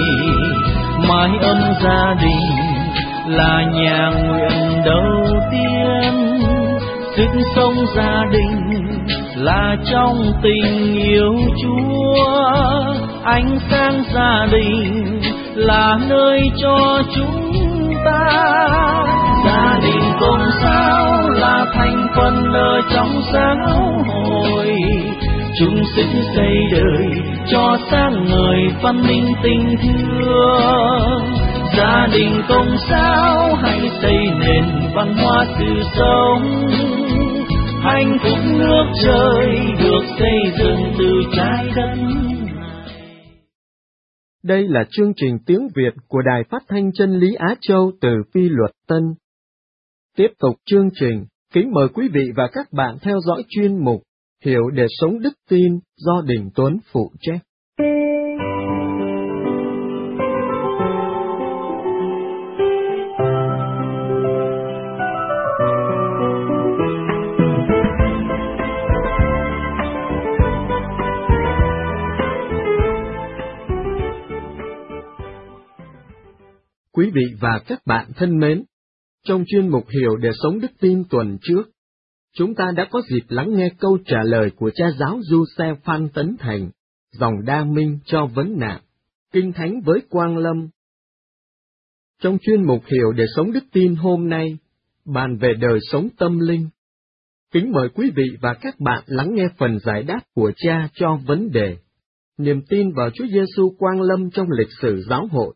Mái ấm gia đình là nhà nguyện đầu tiên, sức sống gia đình là trong tình yêu Chúa, ánh sáng gia đình là nơi cho chúng ta. Gia đình Công giáo là thành phần ở trong xã hội, chung sức xây đời cho sáng ngời văn minh tình thương. Gia đình Công giáo hãy xây nền văn hóa sự sống, hạnh phúc nước trời được xây dựng từ trái đất này. Đây là chương trình tiếng Việt của Đài Phát thanh Chân lý Á Châu từ Phi Luật Tân. Tiếp tục chương trình, kính mời quý vị và các bạn theo dõi chuyên mục Hiểu để sống đức tin do Đình Tuấn phụ trách. Quý vị và các bạn thân mến, trong chuyên mục Hiểu để sống đức tin tuần trước, chúng ta đã có dịp lắng nghe câu trả lời của cha giáo Du-xe Phan Tấn Thành, dòng Đa Minh cho vấn nạn, Kinh Thánh với Quang Lâm. Trong chuyên mục Hiểu để sống đức tin hôm nay, bàn về đời sống tâm linh. Kính mời quý vị và các bạn lắng nghe phần giải đáp của cha cho vấn đề niềm tin vào Chúa Giêsu Quang Lâm trong lịch sử giáo hội.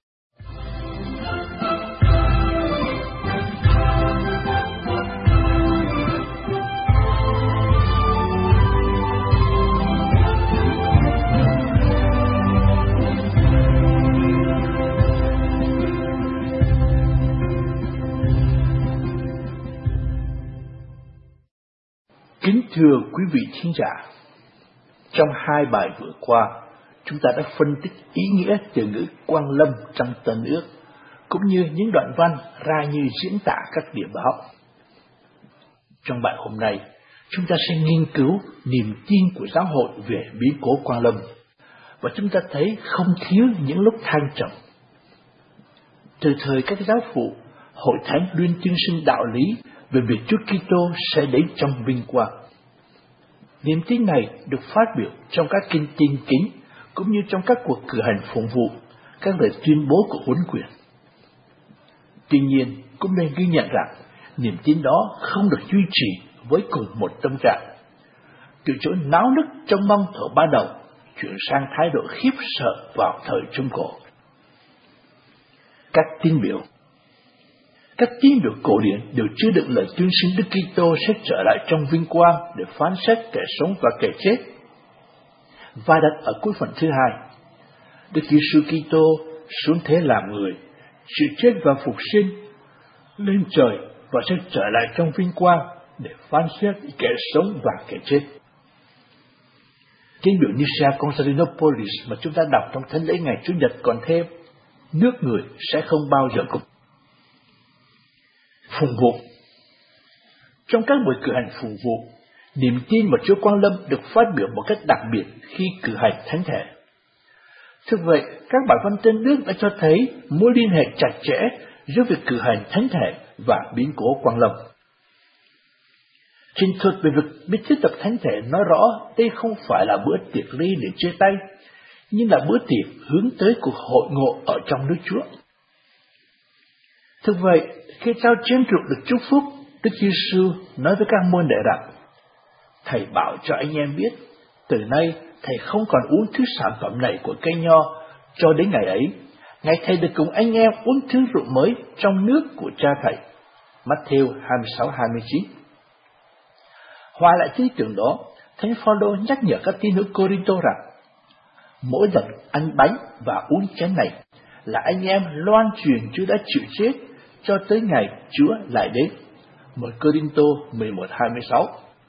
Kính thưa quý vị thính giả, trong hai bài vừa qua, chúng ta đã phân tích ý nghĩa từ ngữ Quang Lâm trong Tân Ước, cũng như những đoạn văn ra như diễn tả các địa báo. Trong bài hôm nay, chúng ta sẽ nghiên cứu niềm tin của giáo hội về biến cố Quang Lâm, và chúng ta thấy không thiếu những lúc thăng trầm. Từ thời các giáo phụ, hội thánh luôn tuyên xưng đạo lý về việc Chúa Kitô sẽ đến trong vinh quang. Niềm tin này được phát biểu trong các kinh tin kính, cũng như trong các cuộc cử hành phụng vụ, các lời tuyên bố của huấn quyền. Tuy nhiên, cũng nên ghi nhận rằng, niềm tin đó không được duy trì với cùng một tâm trạng. Từ chỗ náo nức trông mong thuở ban đầu, chuyển sang thái độ khiếp sợ vào thời Trung Cổ. Các tín biểu cổ điển đều chứa đựng lời tuyên xưng Đức Kitô sẽ trở lại trong vinh quang để phán xét kẻ sống và kẻ chết. Và đặt ở cuối phần thứ hai, Đức Giêsu Kitô xuống thế làm người, chịu chết và phục sinh, lên trời và sẽ trở lại trong vinh quang để phán xét kẻ sống và kẻ chết. Tín biểu Nicea Constantinopolis mà chúng ta đọc trong thánh lễ ngày Chủ nhật còn thêm: nước người sẽ không bao giờ cục. Phụng vụ. Trong các buổi cử hành phụng vụ, niềm tin vào Chúa Quang Lâm được phát biểu một cách đặc biệt khi cử hành thánh thể. Thực vậy, các bản văn tên nước đã cho thấy mối liên hệ chặt chẽ giữa việc cử hành thánh thể và biến cố Quang Lâm. Trình thuật về việc biết thiết tập thánh thể nói rõ đây không phải là bữa tiệc ly để chia tay, nhưng là bữa tiệc hướng tới cuộc hội ngộ ở trong nước Chúa. Thực vậy, khi trao chén rượu được chúc phúc, Đức Giêsu nói với các môn đệ rằng: Thầy bảo cho anh em biết, từ nay thầy không còn uống thứ sản phẩm này của cây nho cho đến ngày ấy, ngày thầy được cùng anh em uống thứ rượu mới trong nước của cha thầy. Matthew 26-29. Hòa lại ý tưởng đó, Thánh Phaolô nhắc nhở các tín hữu Cô-rinh-tô rằng mỗi lần ăn bánh và uống chén này là anh em loan truyền Chúa đã chịu chết cho tới ngày Chúa lại đến. 1 Cô-rinh-tô 11-26.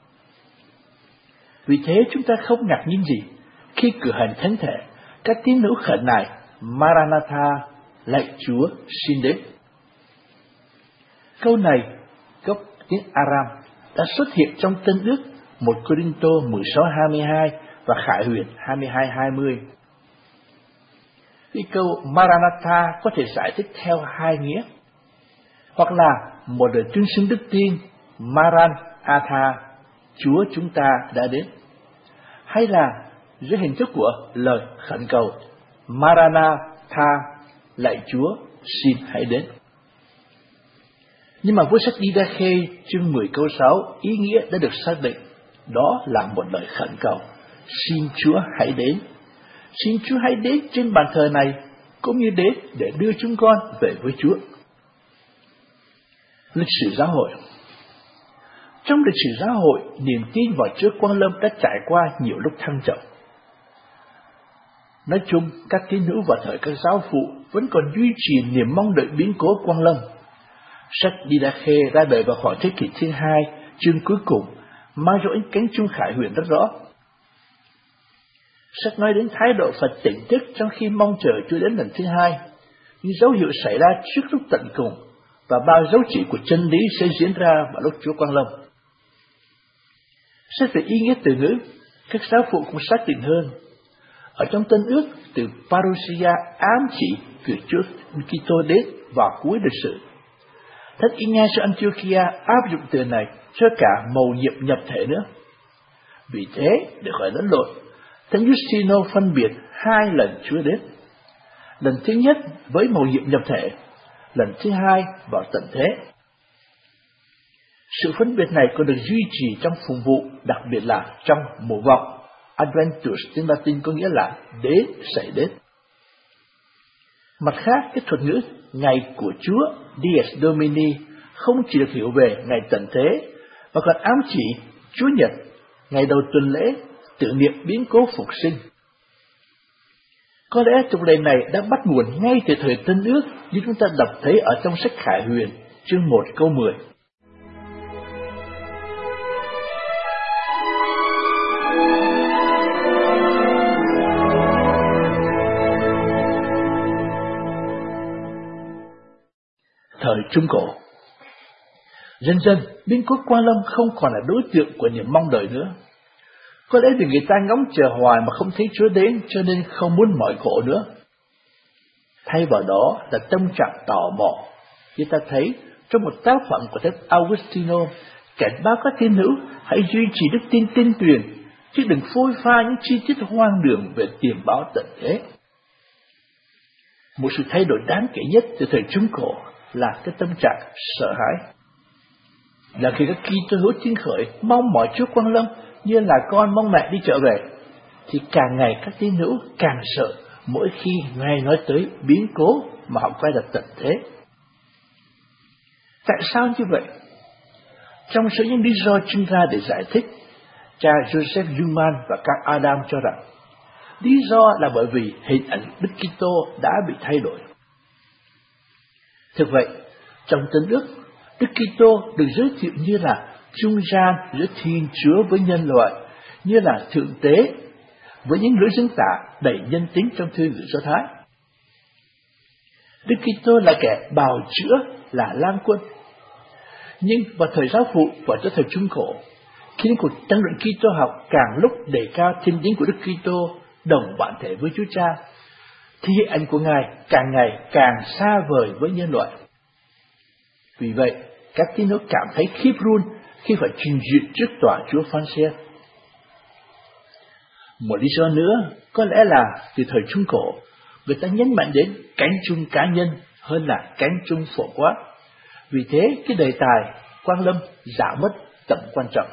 Vì thế chúng ta không ngạc nhiên gì khi cử hành thánh thể, các tín hữu khẩn nài Maranatha, lạy Chúa xin đến. Câu này gốc tiếng Aram đã xuất hiện trong Tân Ước 1 Cô-rinh-tô 16-22 và Khải Huyền 22-20. Cái câu Maranatha có thể giải thích theo hai nghĩa, hoặc là một lời tuyên xưng đức tin Maranatha, Chúa chúng ta đã đến, hay là dưới hình thức của lời khẩn cầu Maranatha, lạy Chúa xin hãy đến. Nhưng mà với sách Didache chương 10 câu 6, ý nghĩa đã được xác định, đó là một lời khẩn cầu: xin Chúa hãy đến. Xin Chúa hãy đến trên bàn thờ này, cũng như đến để đưa chúng con về với Chúa. Lịch sử giáo hội. Trong lịch sử giáo hội, niềm tin vào Chúa Quang Lâm đã trải qua nhiều lúc thăng trầm. Nói chung, các tín hữu vào thời các giáo phụ vẫn còn duy trì niềm mong đợi biến cố Quang Lâm. Sách Didache ra đời vào khoảng thế kỷ thứ 2, chương cuối cùng, mang dấu ấn cánh chuông Khải Huyền rất rõ. Sách nói đến thái độ phải tỉnh thức trong khi mong chờ Chúa đến lần thứ hai, những dấu hiệu xảy ra trước lúc tận cùng, và bao dấu chỉ của chân lý sẽ diễn ra vào lúc Chúa Quang Lâm. Xét về ý nghĩa từ ngữ, các giáo phụ cũng xác định hơn. Ở trong Tân Ước, từ parousia ám chỉ việc Chúa Kitô đến vào cuối lịch sử. Thánh Ignatius Antiochia áp dụng từ này cho cả mầu nhiệm nhập thể nữa. Vì thế, để khỏi lẫn lộn, Thánh Justino phân biệt hai lần Chúa đến. Lần thứ nhất với mầu nhiệm nhập thể, lần thứ hai vào tận thế. Sự phân biệt này còn được duy trì trong phụng vụ, đặc biệt là trong mùa vọng. Adventus tiếng Latin có nghĩa là đến, xảy đến. Mặt khác, cái thuật ngữ ngày của Chúa, Dies Domini, không chỉ được hiểu về ngày tận thế, mà còn ám chỉ Chúa Nhật, ngày đầu tuần lễ, tưởng niệm biến cố phục sinh. Có lẽ tục lệ này đã bắt nguồn ngay từ thời Tân Ước, như chúng ta đọc thấy ở trong sách Khải Huyền, chương 1 câu 10. Thời Trung Cổ, dần dần biến cố Quang Lâm không còn là đối tượng của niềm mong đợi nữa. Có lẽ vì người ta ngóng chờ hoài mà không thấy Chúa đến, cho nên không muốn mỏi khổ nữa. Thay vào đó là tâm trạng tò mò. Như ta thấy trong một tác phẩm của Thánh Augustino cảnh báo các tín hữu hãy duy trì đức tin tin truyền, chứ đừng phôi pha những chi tiết hoang đường về tiền báo tận thế. Một sự thay đổi đáng kể nhất từ thời Trung Cổ là cái tâm trạng sợ hãi. Là khi các Kitô hữu tín khởi mong mỏi Chúa quang lâm như là con mong mẹ đi chợ về, thì càng ngày các tín hữu càng sợ mỗi khi nghe nói tới biến cố mà họ quay lại tận thế. Tại sao như vậy? Trong số những lý do trưng ra để giải thích, cha Joseph Newman và các Adam cho rằng lý do là bởi vì hình ảnh Đức Kitô đã bị thay đổi. Thực vậy, trong Tân Ước, Đức Kitô được giới thiệu như là trung gian giữa Thiên Chúa với nhân loại, như là thượng tế với những lối diễn tả đầy nhân tính trong thư gửi Do Thái. Đức Kitô là kẻ bào chữa, là lang quân. Nhưng vào thời giáo phụ và cho thời Trung Cổ, khi những cuộc tranh luận Kitô học càng lúc đề cao thiên tính của Đức Kitô đồng bản thể với Chúa Cha, thì hình ảnh của Ngài càng ngày càng xa vời với nhân loại. Vì vậy, các tín hữu cảm thấy khiếp run khi phải trình diện trước tòa Chúa Phan-xê. Một lý do nữa có lẽ là từ thời Trung Cổ, người ta nhấn mạnh đến cánh chung cá nhân hơn là cánh chung phổ quát. Vì thế, cái đề tài quang lâm giảm mất tầm quan trọng.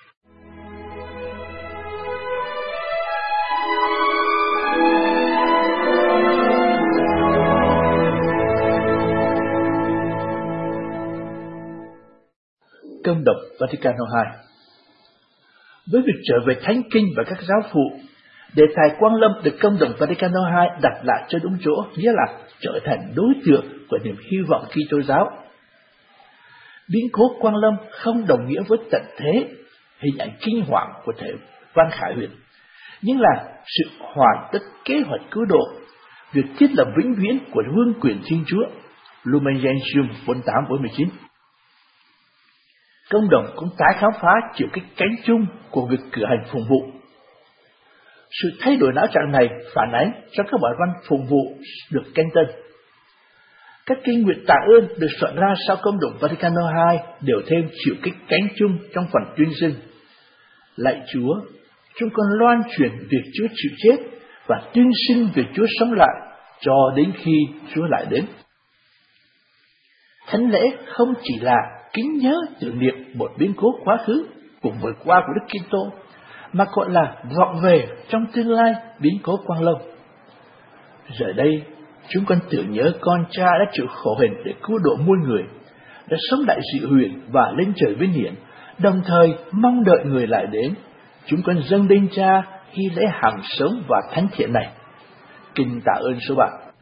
Công đồng Vaticano II. Với việc trở về Thánh Kinh và các giáo phụ, đề tài quang lâm được Công đồng Vaticano II đặt lại cho đúng chỗ, nghĩa là trở thành đối tượng của niềm hy vọng Kitô giáo. Biến cố quang lâm không đồng nghĩa với tận thế, hình ảnh kinh hoàng của thể Văn Khải Huyền, nhưng là sự hoàn tất kế hoạch cứu độ, việc thiết lập vĩnh viễn của vương quyền Thiên Chúa. Lumen Gentium 48-49. Công đồng cũng tái khám phá chịu cái cánh chung của việc cử hành phụng vụ. Sự thay đổi não trạng này phản ánh trong các bản văn phụng vụ được canh tân. Các kinh nguyện tạ ơn được soạn ra sau Công đồng Vaticano II đều thêm chịu cái cánh chung trong phần tuyên xưng: Lạy Chúa, chúng con loan truyền việc Chúa chịu chết và tuyên xưng việc Chúa sống lại cho đến khi Chúa lại đến. Thánh lễ không chỉ là kính nhớ tưởng niệm một biến cố quá khứ cùng vượt qua của Đức Kitô, mà còn là vọng về trong tương lai biến cố quang lâm. Giờ đây, chúng con tưởng nhớ con Cha đã chịu khổ hình để cứu độ muôn người, đã sống lại dị huyền và lên trời vinh hiển, đồng thời mong đợi người lại đến. Chúng con dâng lên Cha khi lễ hàng sống và thánh thiện này. Kinh tạ ơn số 3.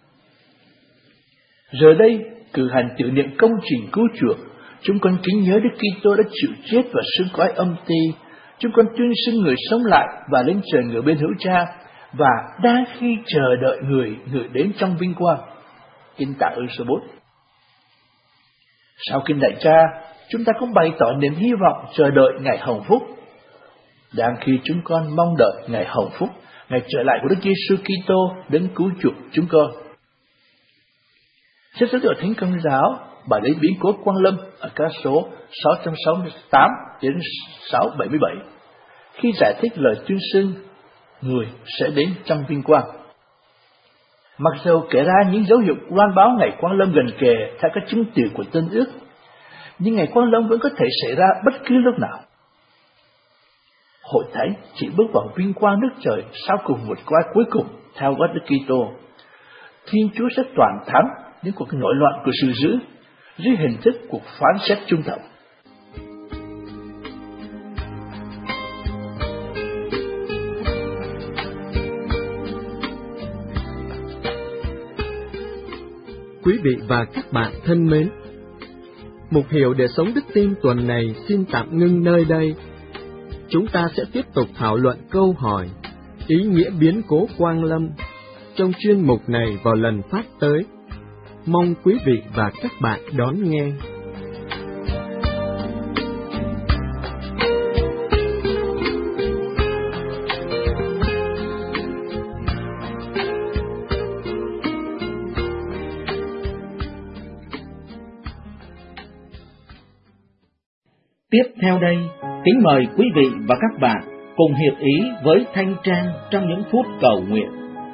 Giờ đây, cử hành tưởng niệm công trình cứu chuộc, chúng con kính nhớ Đức Kitô đã chịu chết và xuống cõi âm ti. Chúng con tuyên xưng người sống lại và lên trời ngự bên hữu Cha, và đang khi chờ đợi người đến trong vinh quang. Kinh tạ ơn số 4. Sau kinh lạy Cha, chúng ta cũng bày tỏ niềm hy vọng chờ đợi ngày hồng phúc. Đang khi chúng con mong đợi ngày hồng phúc, ngày trở lại của Đức Giêsu Kitô đến cứu chuộc chúng con. Xét giáo ở Thánh Công giáo bài lấy biến cố quang lâm ở các số 668 đến 677 khi giải thích lời tuyên xưng người sẽ đến trong vinh quang. Mặc dù kể ra những dấu hiệu loan báo ngày quang lâm gần kề theo các chứng từ của Tân Ước, nhưng ngày quang lâm vẫn có thể xảy ra bất cứ lúc nào. Hội thánh chỉ bước vào vinh quang nước trời sau cùng vượt qua cuối cùng theo gót Đức Kitô. Thiên Chúa sẽ toàn thắng những cuộc nổi loạn của sự dữ dưới hình thức cuộc phán xét trung thẩm. Quý vị và các bạn thân mến, mục Hiểu để sống đức tin tuần này xin tạm ngưng nơi đây. Chúng ta sẽ tiếp tục thảo luận câu hỏi ý nghĩa biến cố quang lâm trong chuyên mục này vào lần phát tới. Mong quý vị và các bạn đón nghe. Tiếp theo đây, kính mời quý vị và các bạn cùng hiệp ý với Thanh Trang trong những phút cầu nguyện.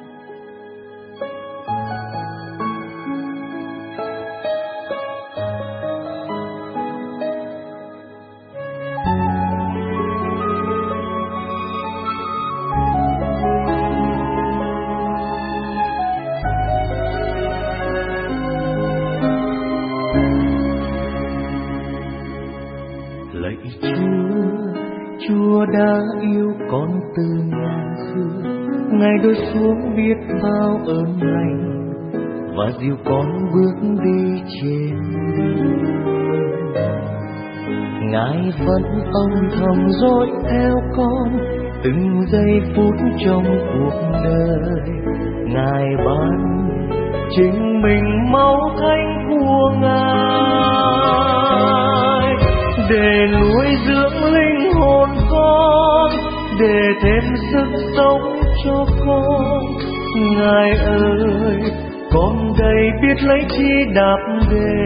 Chúa đã yêu con từ ngàn xưa, Ngài đổ xuống biết bao ơn lành và dìu con bước đi trên đường. Ngài vẫn âm thầm dõi theo con từng giây phút trong cuộc đời. Ngài ban chính mình máu thánh của Ngài để nuôi dưỡng linh hồn con, để thêm sức sống cho con. Ngài ơi, con đây biết lấy chi đạp đề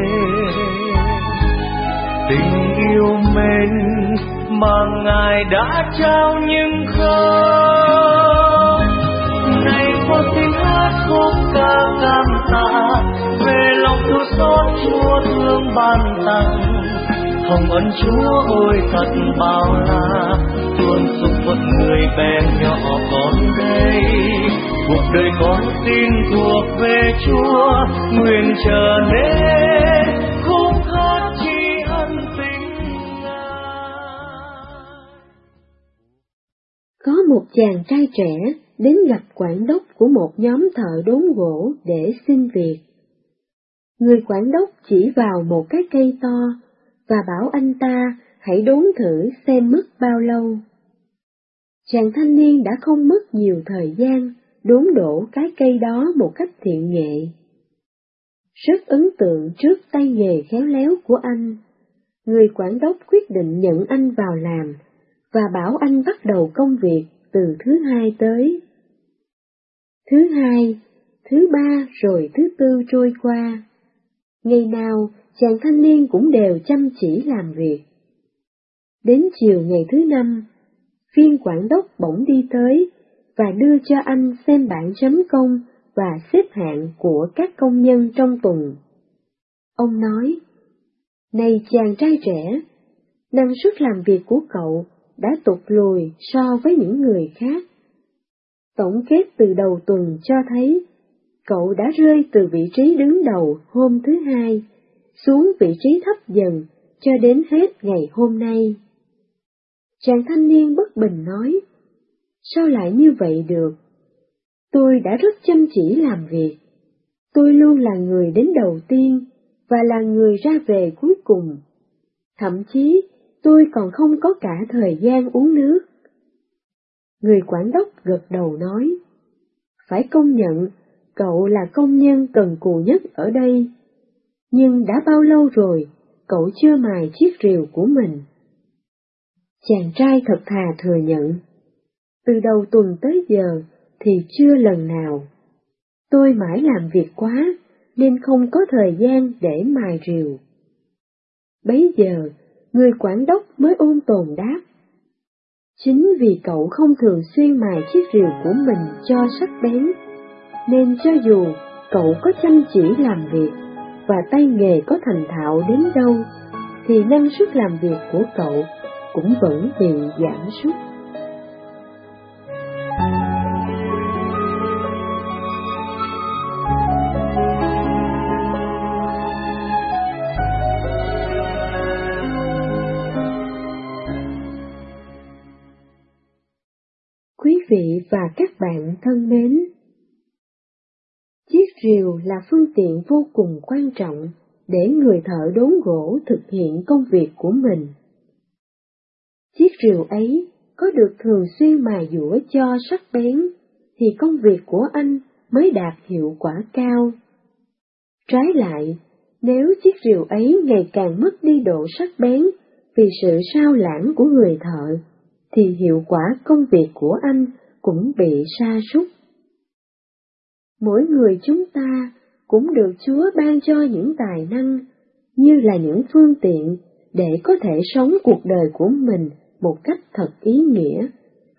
tình yêu mến mà Ngài đã trao nhưng không. Này con xin hát khúc ca cảm tạ về lòng thương xót Chúa thương ban tặng. Hồng ân Chúa ôi thật bao la, tuôn xúc phận người bé nhỏ con đây. Cuộc đời con xin thuộc về Chúa, nguyện trở nên khúc hát tri ân tình Ngài. Có một chàng trai trẻ đến gặp quản đốc của một nhóm thợ đốn gỗ để xin việc. Người quản đốc chỉ vào một cái cây to và bảo anh ta hãy đốn thử xem mất bao lâu. Chàng thanh niên đã không mất nhiều thời gian đốn đổ cái cây đó một cách thiện nghệ. Rất ấn tượng trước tay nghề khéo léo của anh, người quản đốc quyết định nhận anh vào làm và bảo anh bắt đầu công việc từ thứ hai tới. Thứ hai, thứ ba rồi thứ tư trôi qua. Ngày nào chàng thanh niên cũng đều chăm chỉ làm việc. Đến chiều ngày thứ năm, viên quản đốc bỗng đi tới và đưa cho anh xem bảng chấm công và xếp hạng của các công nhân trong tuần. Ông nói, này chàng trai trẻ, năng suất làm việc của cậu đã tụt lùi so với những người khác. Tổng kết từ đầu tuần cho thấy, cậu đã rơi từ vị trí đứng đầu hôm thứ hai, xuống vị trí thấp dần cho đến hết ngày hôm nay. Chàng thanh niên bất bình nói, sao lại như vậy được? Tôi đã rất chăm chỉ làm việc. Tôi luôn là người đến đầu tiên và là người ra về cuối cùng. Thậm chí tôi còn không có cả thời gian uống nước. Người quản đốc gật đầu nói, phải công nhận cậu là công nhân cần cù nhất ở đây. Nhưng đã bao lâu rồi cậu chưa mài chiếc rìu của mình? Chàng trai thật thà thừa nhận, từ đầu tuần tới giờ thì chưa lần nào. Tôi mãi làm việc quá nên không có thời gian để mài rìu. Bấy giờ, người quản đốc mới ôn tồn đáp, chính vì cậu không thường xuyên mài chiếc rìu của mình cho sắc bén, nên cho dù cậu có chăm chỉ làm việc và tay nghề có thành thạo đến đâu, thì năng suất làm việc của cậu cũng vẫn bị giảm sút. Quý vị và các bạn thân mến, chiếc rìu là phương tiện vô cùng quan trọng để người thợ đốn gỗ thực hiện công việc của mình. Chiếc rìu ấy có được thường xuyên mài dũa cho sắc bén, thì công việc của anh mới đạt hiệu quả cao. Trái lại, nếu chiếc rìu ấy ngày càng mất đi độ sắc bén vì sự sao lãng của người thợ, thì hiệu quả công việc của anh cũng bị sa sút. Mỗi người chúng ta cũng được Chúa ban cho những tài năng, như là những phương tiện để có thể sống cuộc đời của mình một cách thật ý nghĩa,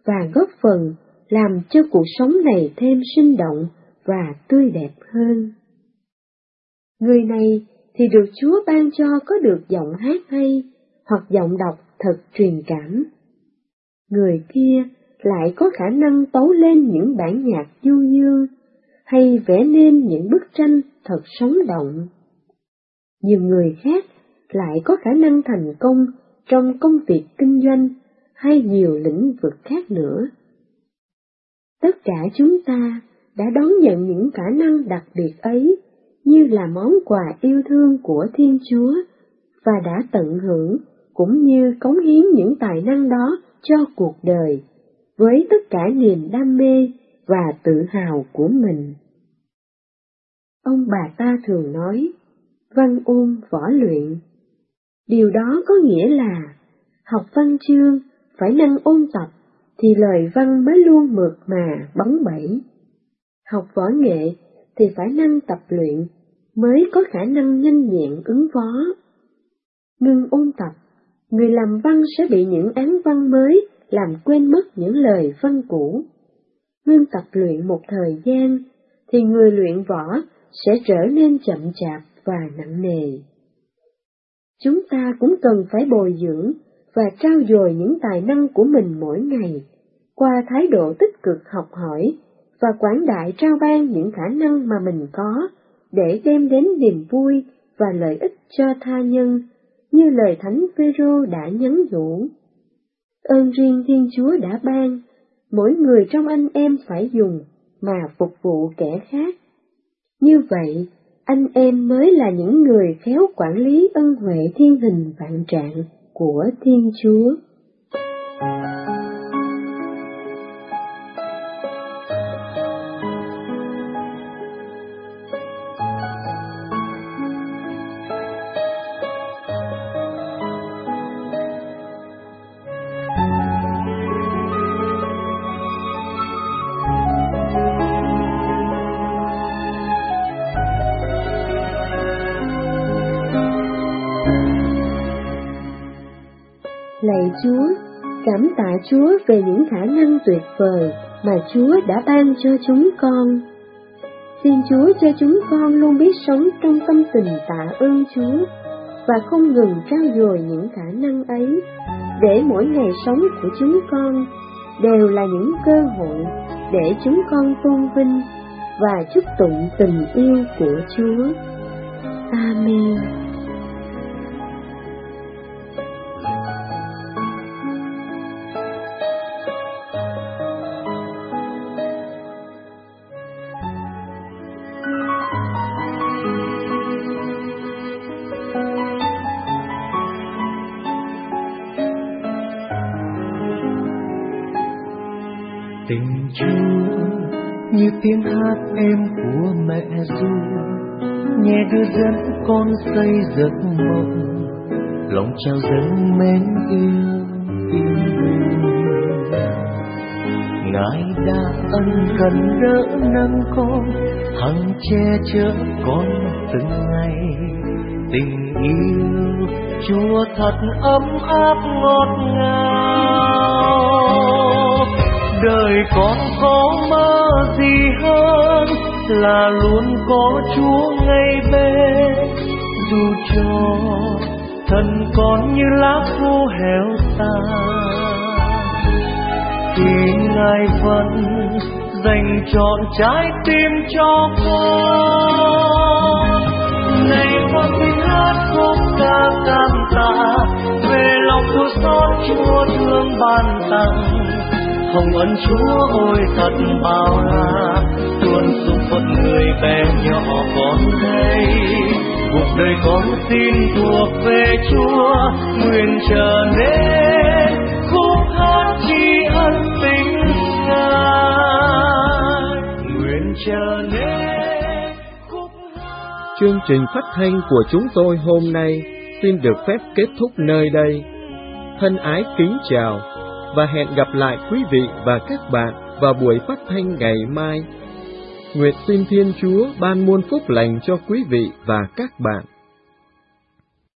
và góp phần làm cho cuộc sống này thêm sinh động và tươi đẹp hơn. Người này thì được Chúa ban cho có được giọng hát hay hoặc giọng đọc thật truyền cảm. Người kia lại có khả năng tấu lên những bản nhạc du dương hay vẽ nên những bức tranh thật sống động. Nhiều người khác lại có khả năng thành công trong công việc kinh doanh hay nhiều lĩnh vực khác nữa. Tất cả chúng ta đã đón nhận những khả năng đặc biệt ấy như là món quà yêu thương của Thiên Chúa và đã tận hưởng cũng như cống hiến những tài năng đó cho cuộc đời với tất cả niềm đam mê và tự hào của mình. Ông bà ta thường nói, văn ôn võ luyện. Điều đó có nghĩa là học văn chương phải năng ôn tập thì lời văn mới luôn mượt mà bóng bẩy. Học võ nghệ thì phải năng tập luyện mới có khả năng nhanh nhẹn ứng phó. Ngừng ôn tập, người làm văn sẽ bị những án văn mới làm quên mất những lời văn cũ. Ngưng tập luyện một thời gian thì người luyện võ sẽ trở nên chậm chạp và nặng nề. Chúng ta cũng cần phải bồi dưỡng và trau dồi những tài năng của mình mỗi ngày qua thái độ tích cực học hỏi và quảng đại trao ban những khả năng mà mình có để đem đến niềm vui và lợi ích cho tha nhân, như lời Thánh Phêrô đã nhắn nhủ. Ơn riêng Thiên Chúa đã ban, mỗi người trong anh em phải dùng mà phục vụ kẻ khác. Như vậy, anh em mới là những người khéo quản lý ân huệ thiên hình vạn trạng của Thiên Chúa. Lạy Chúa, cảm tạ Chúa về những khả năng tuyệt vời mà Chúa đã ban cho chúng con. Xin Chúa cho chúng con luôn biết sống trong tâm tình tạ ơn Chúa và không ngừng trau dồi những khả năng ấy, để mỗi ngày sống của chúng con đều là những cơ hội để chúng con tôn vinh và chúc tụng tình yêu của Chúa. Amen. Tình Chúa như tiếng hát êm của mẹ ru, nhẹ đưa dẫn con xây giấc mộng, lòng trao dâng mến yêu yên bình. Ngài đã ân cần đỡ nâng con, hằng che chở con từng ngày. Tình yêu Chúa thật ấm áp ngọt ngào. Đời con có mơ gì hơn là luôn có Chúa ngay bên, dù cho thân con như lá khô héo tàn, thì Ngài vẫn dành trọn trái tim cho con. Này con xin hát khúc ca cảm tạ về lòng thương xót Chúa thương ban tặng. Hồng ân Chúa ôi thật bao la, tuôn xuống phận người bé nhỏ con đây. Cuộc đời con xin thuộc về Chúa, nguyện trở nên khúc hát tri ân tình Ngài. Nguyện trở nên khúc hát. Chương trình phát thanh của chúng tôi hôm nay xin được phép kết thúc nơi đây. Thân ái kính chào và hẹn gặp lại quý vị và các bạn vào buổi phát thanh ngày mai. Nguyện xin Thiên Chúa ban muôn phúc lành cho quý vị và các bạn.